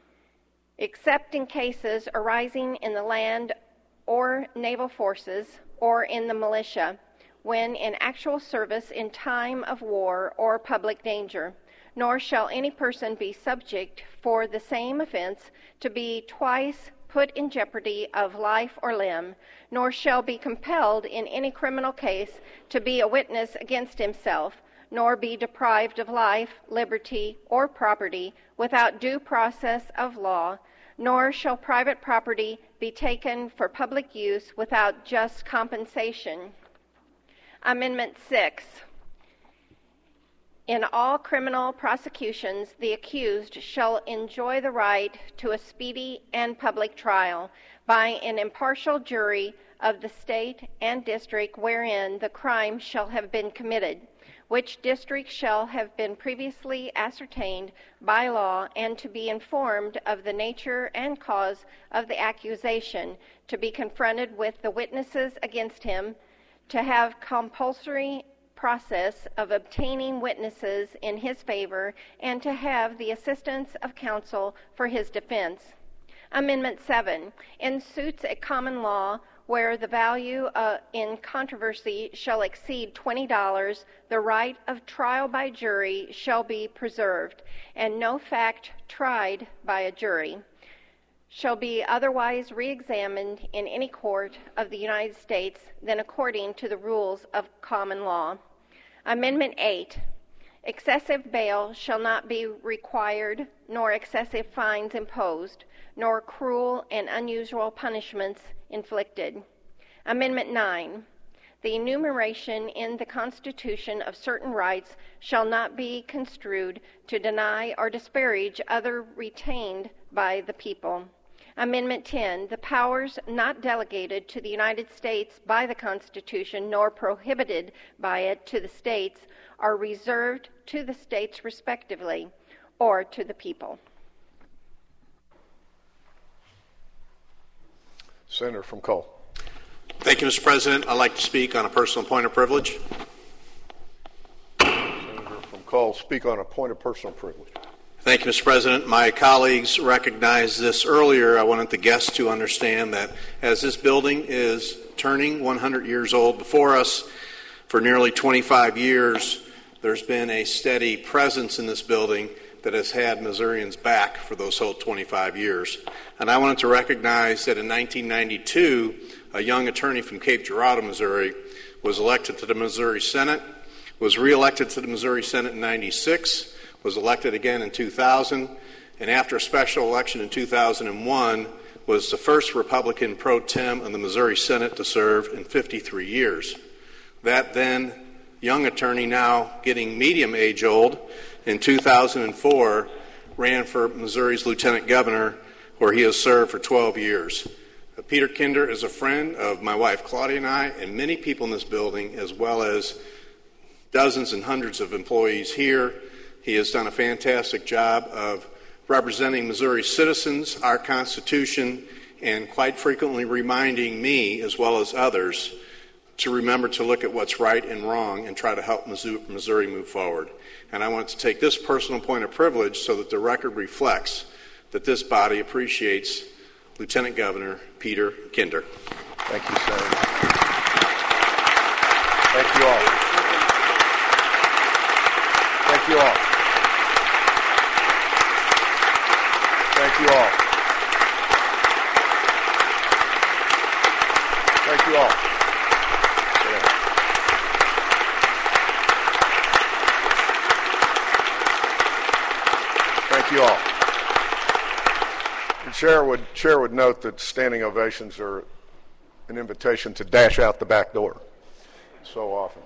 except in cases arising in the land or naval forces or in the militia, when in actual service in time of war or public danger. Nor shall any person be subject for the same offense to be twice put in jeopardy of life or limb, nor shall be compelled in any criminal case to be a witness against himself, nor be deprived of life, liberty, or property without due process of law, nor shall private property be taken for public use without just compensation. Amendment 6. In all criminal prosecutions, the accused shall enjoy the right to a speedy and public trial by an impartial jury of the state and district wherein the crime shall have been committed, which district shall have been previously ascertained by law, and to be informed of the nature and cause of the accusation, to be confronted with the witnesses against him, to have compulsory process of obtaining witnesses in his favor, and to have the assistance of counsel for his defense. Amendment 7. In suits at common law where the value in controversy shall exceed $20, the right of trial by jury shall be preserved, and no fact tried by a jury shall be otherwise re-examined in any court of the United States than according to the rules of common law. Amendment 8. Excessive bail shall not be required, nor excessive fines imposed, nor cruel and unusual punishments inflicted. Amendment 9. The enumeration in the Constitution of certain rights shall not be construed to deny or disparage other retained by the people. Amendment 10. The powers not delegated to the United States by the Constitution nor prohibited by it to the states are reserved to the states respectively, or to the people. Senator from Cole. Thank you, Mr. President. I'd like to speak on a personal point of privilege. Senator from Cole, speak on a point of personal privilege. Thank you, Mr. President. My colleagues recognized this earlier. I wanted the guests to understand that as this building is turning 100 years old before us, for nearly 25 years, there's been a steady presence in this building that has had Missourians back for those whole 25 years. And I wanted to recognize that in 1992, a young attorney from Cape Girardeau, Missouri, was elected to the Missouri Senate, was reelected to the Missouri Senate in 96, was elected again in 2000, and after a special election in 2001, was the first Republican pro tem in the Missouri Senate to serve in 53 years. That then young attorney, now getting medium age old, in 2004 ran for Missouri's lieutenant governor, where he has served for 12 years. Peter Kinder is a friend of my wife Claudia and I, and many people in this building, as well as dozens and hundreds of employees here. He has done a fantastic job of representing Missouri citizens, our Constitution, and quite frequently reminding me, as well as others, to remember to look at what's right and wrong and try to help Missouri move forward. And I want to take this personal point of privilege so that the record reflects that this body appreciates Lieutenant Governor Peter Kinder. Thank you, Senator. Thank you all. Thank you all. Thank you all. Thank you all. Thank you all. The chair would note that standing ovations are an invitation to dash out the back door so often.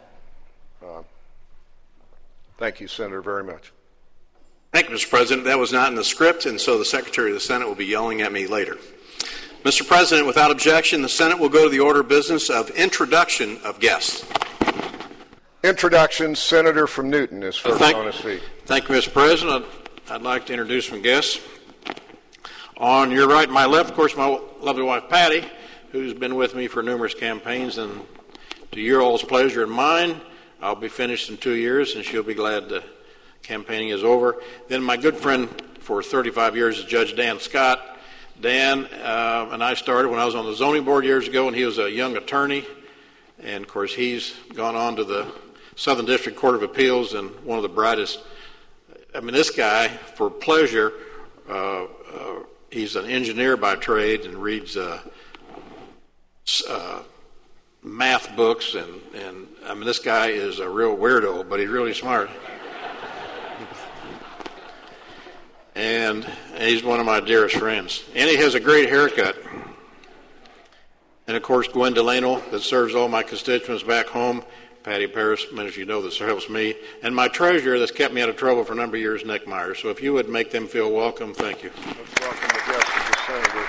Thank you, Senator, very much. Thank you, Mr. President. That was not in the script, and so the Secretary of the Senate will be yelling at me later. Mr. President, without objection, the Senate will go to the order of business of introduction of guests. Introduction, Senator from Newton is first on his feet. Thank you, Mr. President. I'd like to introduce some guests. On your right and my left, of course, my lovely wife, Patty, who's been with me for numerous campaigns, and to your all's pleasure and mine, I'll be finished in 2 years, and she'll be glad the campaigning is over. Then my good friend for 35 years is Judge Dan Scott. Dan and I started when I was on the zoning board years ago, and he was a young attorney. And, of course, he's gone on to the Southern District Court of Appeals and one of the brightest. I mean, this guy, for pleasure, he's an engineer by trade and reads math books. And I mean, this guy is a real weirdo, but he's really smart. And he's one of my dearest friends. And he has a great haircut. And, of course, Gwen Delano, that serves all my constituents back home. Patty Paris, many of you know this helps me. And my treasurer that's kept me out of trouble for a number of years, Nick Myers. So if you would make them feel welcome, thank you. Let's welcome the guest of the Senator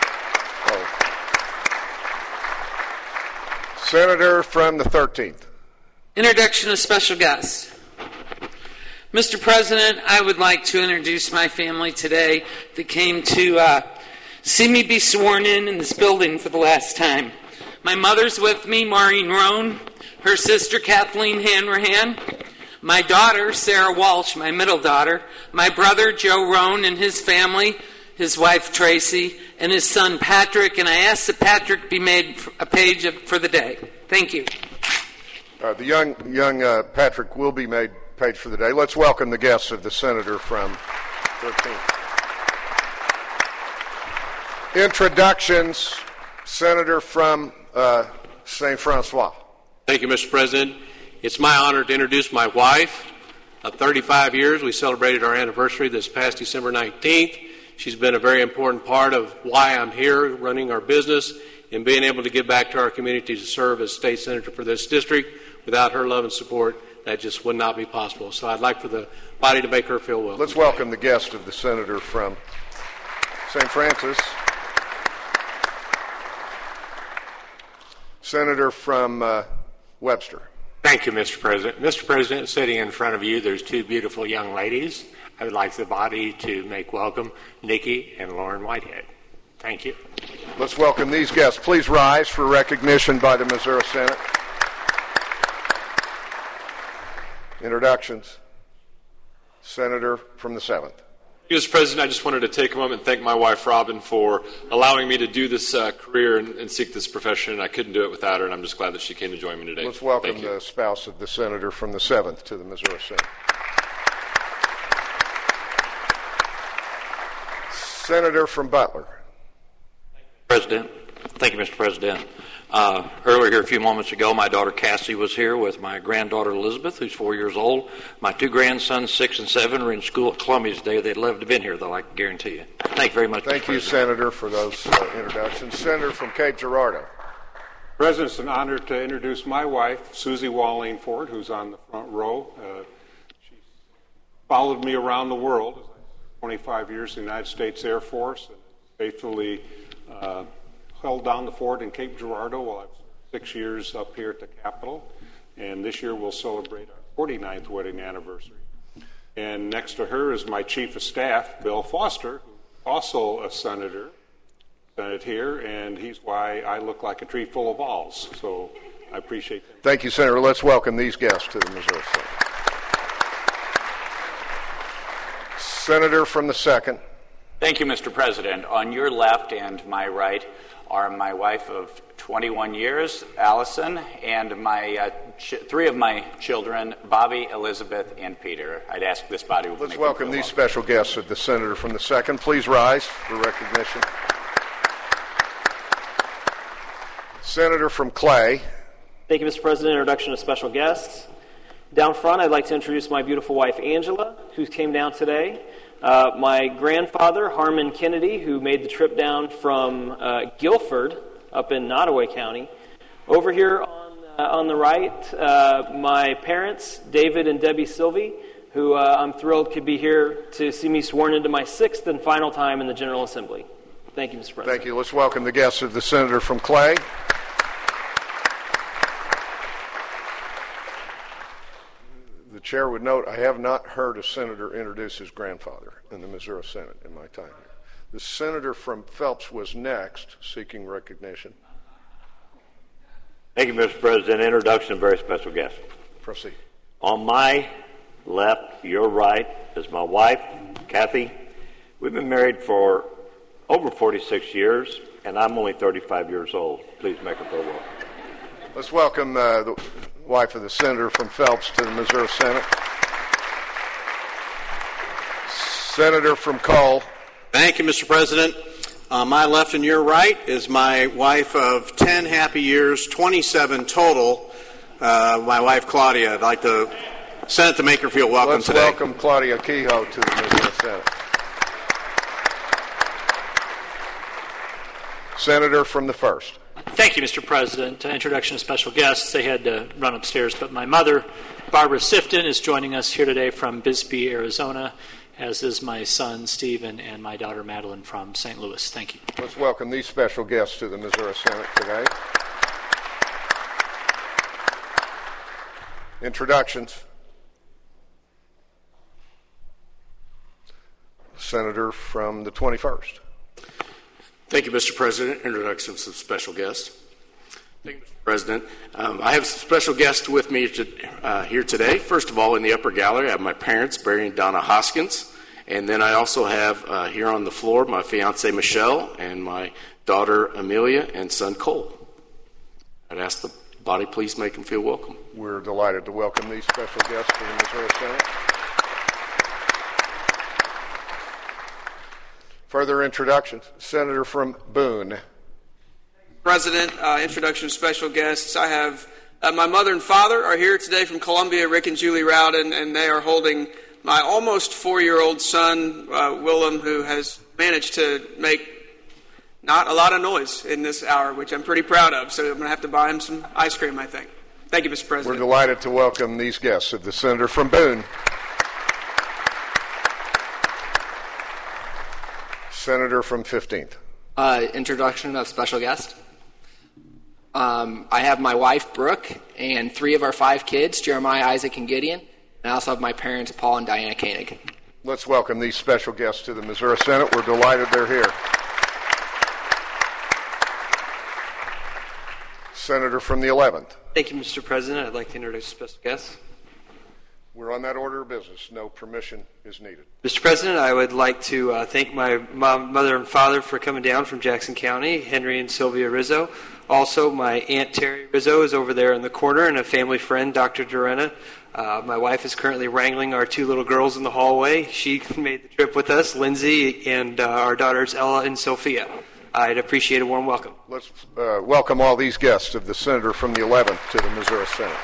from Senator from the 13th. Introduction of special guests. Mr. President, I would like to introduce my family today that came to see me be sworn in this building for the last time. My mother's with me, Maureen Roan, her sister Kathleen Hanrahan, my daughter Sarah Walsh, my middle daughter, my brother Joe Roan and his family, his wife Tracy, and his son Patrick, and I ask that Patrick be made a page for the day. Thank you. The young Patrick will be made page for the day. Let's welcome the guests of the Senator from 13th. Introductions, Senator from St. Francois. Thank you, Mr. President. It's my honor to introduce my wife of 35 years. We celebrated our anniversary this past December 19th. She's been a very important part of why I'm here running our business and being able to give back to our community to serve as state senator for this district. Without her love and support, that just would not be possible. So I'd like for the body to make her feel welcome. Let's welcome the guest of the Senator from St. Francis. Senator from Webster. Thank you, Mr. President. Mr. President, sitting in front of you, there's two beautiful young ladies. I would like the body to make welcome Nikki and Lauren Whitehead. Thank you. Let's welcome these guests. Please rise for recognition by the Missouri Senate. Introductions. Senator from the 7th. Mr. President, I just wanted to take a moment and thank my wife, Robin, for allowing me to do this career and seek this profession. I couldn't do it without her, and I'm just glad that she came to join me today. Let's welcome the spouse of the Senator from the 7th to the Missouri Senate. Senator from Butler. President, Thank you, Mr. President. Earlier here a few moments ago, my daughter Cassie was here with my granddaughter Elizabeth, who's 4 years old. My two grandsons, 6 and 7, are in school at Columbia today. They'd love to have been here, though, I can guarantee you. Thank you very much, Thank Mr. you, President. Senator, for those introductions. Senator from Cape Girardeau. President, it's an honor to introduce my wife, Susie Walling Ford, who's on the front row. She followed me around the world, 25 years in the United States Air Force, and faithfully held down the fort in Cape Girardeau while I was 6 years up here at the Capitol. And this year we'll celebrate our 49th wedding anniversary. And next to her is my Chief of Staff, Bill Foster, also a senator. Senate here, and he's why I look like a tree full of alls. So I appreciate that. Thank you, Senator. Let's welcome these guests to the Missouri Senate. Senator from the 2nd. Thank you, Mr. President. On your left and my right are my wife of 21 years, Allison, and my three of my children, Bobby, Elizabeth, and Peter. I'd ask this body to Let's welcome these special guests of the Senator from the 2nd. Please rise for recognition. Senator from Clay. Thank you, Mr. President. Introduction of special guests. Down front, I'd like to introduce my beautiful wife, Angela, who came down today. My grandfather, Harmon Kennedy, who made the trip down from Guilford up in Nottoway County. Over here on the right, my parents, David and Debbie Sylvie, who I'm thrilled could be here to see me sworn into my 6th and final time in the General Assembly. Thank you, Mr. President. Thank you. Let's welcome the guests of the Senator from Clay. The chair would note I have not heard a senator introduce his grandfather in the Missouri Senate in my time here. The senator from Phelps was next, seeking recognition. Thank you, Mr. President. Introduction of very special guest. Proceed. On my left, your right, is my wife, Kathy. We've been married for over 46 years, and I'm only 35 years old. Please make her feel welcome. Let's welcome the wife of the senator from Phelps to the Missouri Senate. Senator from Cole. Thank you, Mr. President. On my left and your right is my wife of 10 happy years, 27 total, my wife Claudia. I'd like the Senate to make her feel welcome today. Let's welcome Claudia Kehoe to the Missouri Senate. Senator from the 1st. Thank you, Mr. President. Introduction of special guests. They had to run upstairs, but my mother, Barbara Sifton, is joining us here today from Bisbee, Arizona, as is my son, Stephen, and my daughter, Madeline, from St. Louis. Thank you. Let's welcome these special guests to the Missouri Senate today. Introductions. Senator from the 21st. Thank you, Mr. President. Introduction of some special guests. Thank you, Mr. President. I have some special guests with me here today. First of all, in the upper gallery, I have my parents, Barry and Donna Hoskins. And then I also have here on the floor my fiancée, Michelle, and my daughter, Amelia, and son, Cole. I'd ask the body, please make them feel welcome. We're delighted to welcome these special guests to the Missouri Senate. Further introductions. Senator from Boone. President, introduction of special guests. I have my mother and father are here today from Columbia, Rick and Julie Rowden, and they are holding my almost 4-year-old son, Willem, who has managed to make not a lot of noise in this hour, which I'm pretty proud of. So I'm going to have to buy him some ice cream, I think. Thank you, Mr. President. We're delighted to welcome these guests of the Senator from Boone. Senator from 15th. Introduction of special guest. I have my wife, Brooke, and 3 of our 5 kids, Jeremiah, Isaac, and Gideon. And I also have my parents, Paul and Diana Koenig. Let's welcome these special guests to the Missouri Senate. We're delighted they're here. Senator from the 11th. Thank you, Mr. President. I'd like to introduce special guests. We're on that order of business. No permission is needed. Mr. President, I would like to thank my mother and father for coming down from Jackson County, Henry and Sylvia Rizzo. Also, my Aunt Terry Rizzo is over there in the corner, and a family friend, Dr. Dorena. My wife is currently wrangling our 2 little girls in the hallway. She made the trip with us, Lindsay, and our daughters, Ella and Sophia. I'd appreciate a warm welcome. Let's welcome all these guests of the senator from the 11th to the Missouri Senate.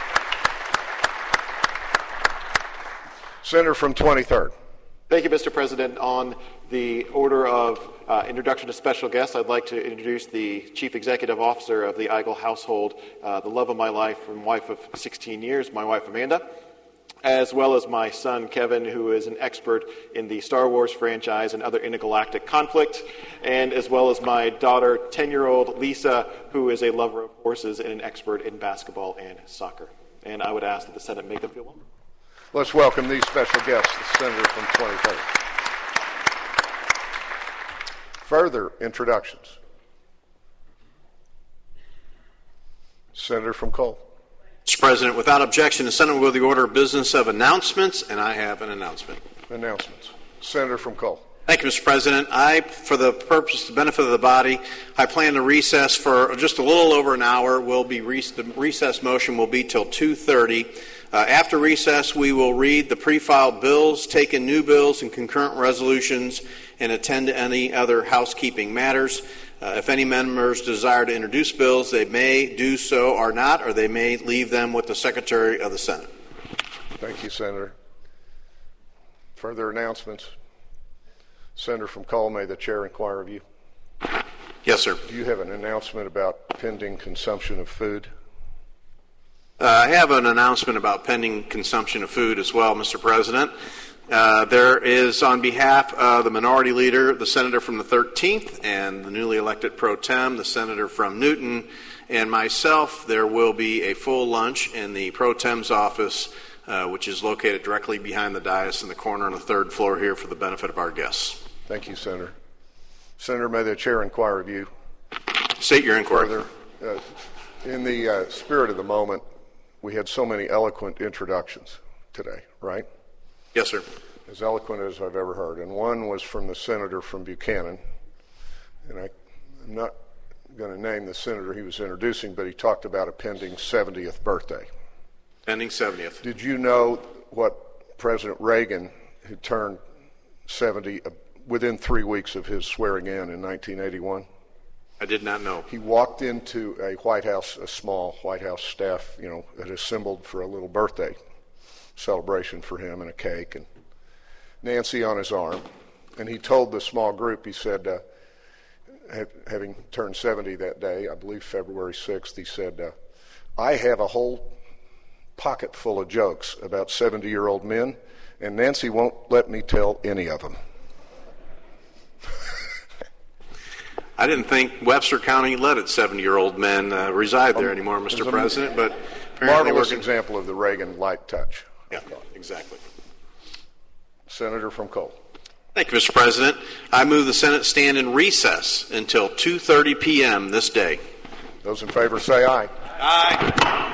Senator from 23rd. Thank you, Mr. President. On the order of introduction to special guests, I'd like to introduce the Chief Executive Officer of the Eigel household, the love of my life and wife of 16 years, my wife Amanda, as well as my son Kevin, who is an expert in the Star Wars franchise and other intergalactic conflict, and as well as my daughter, 10-year-old Lisa, who is a lover of horses and an expert in basketball and soccer. And I would ask that the Senate make them feel welcome. Let's welcome these special guests, the senator from 23rd. Further introductions. Senator from Cole. Mr. President, without objection, the Senate will go to the order of business of announcements, and I have an announcement. Announcements. Senator from Cole. Thank you, Mr. President. For the benefit of the body, I plan to recess for just a little over an hour. The recess motion will be till 2:30. After recess, we will read the pre-filed bills, take in new bills and concurrent resolutions, and attend to any other housekeeping matters. If any members desire to introduce bills, they may do so or not, or they may leave them with the Secretary of the Senate. Thank you, Senator. Further announcements. Senator from Cole, may the chair inquire of you? Yes, sir. Do you have an announcement about pending consumption of food? I have an announcement about pending consumption of food as well, Mr. President. There is, on behalf of the Minority Leader, the Senator from the 13th, and the newly elected Pro Tem, the Senator from Newton, and myself, there will be a full lunch in the Pro Tem's office, which is located directly behind the dais in the corner on the third floor here for the benefit of our guests. Thank you, Senator. Senator, may the chair inquire of you? State your inquiry. Further, in the spirit of the moment, we had so many eloquent introductions today, right? Yes, sir. As eloquent as I've ever heard. And one was from the senator from Buchanan. And I'm not going to name the senator he was introducing, but he talked about a pending 70th birthday. Pending 70th. Did you know what President Reagan, who turned 70 within 3 weeks of his swearing in 1981? I did not know. He walked into a White House, a small White House staff, had assembled for a little birthday celebration for him and a cake, and Nancy on his arm. And he told the small group, he said, having turned 70 that day, I believe February 6th, he said, I have a whole pocket full of jokes about 70-year-old men, and Nancy won't let me tell any of them. I didn't think Webster County let its 70-year-old men reside there anymore, Mr. President, but apparently marvelous example of the Reagan light touch. Yeah, exactly. Senator from Cole. Thank you, Mr. President. I move the Senate stand in recess until 2:30 p.m. this day. Those in favor say aye. Aye.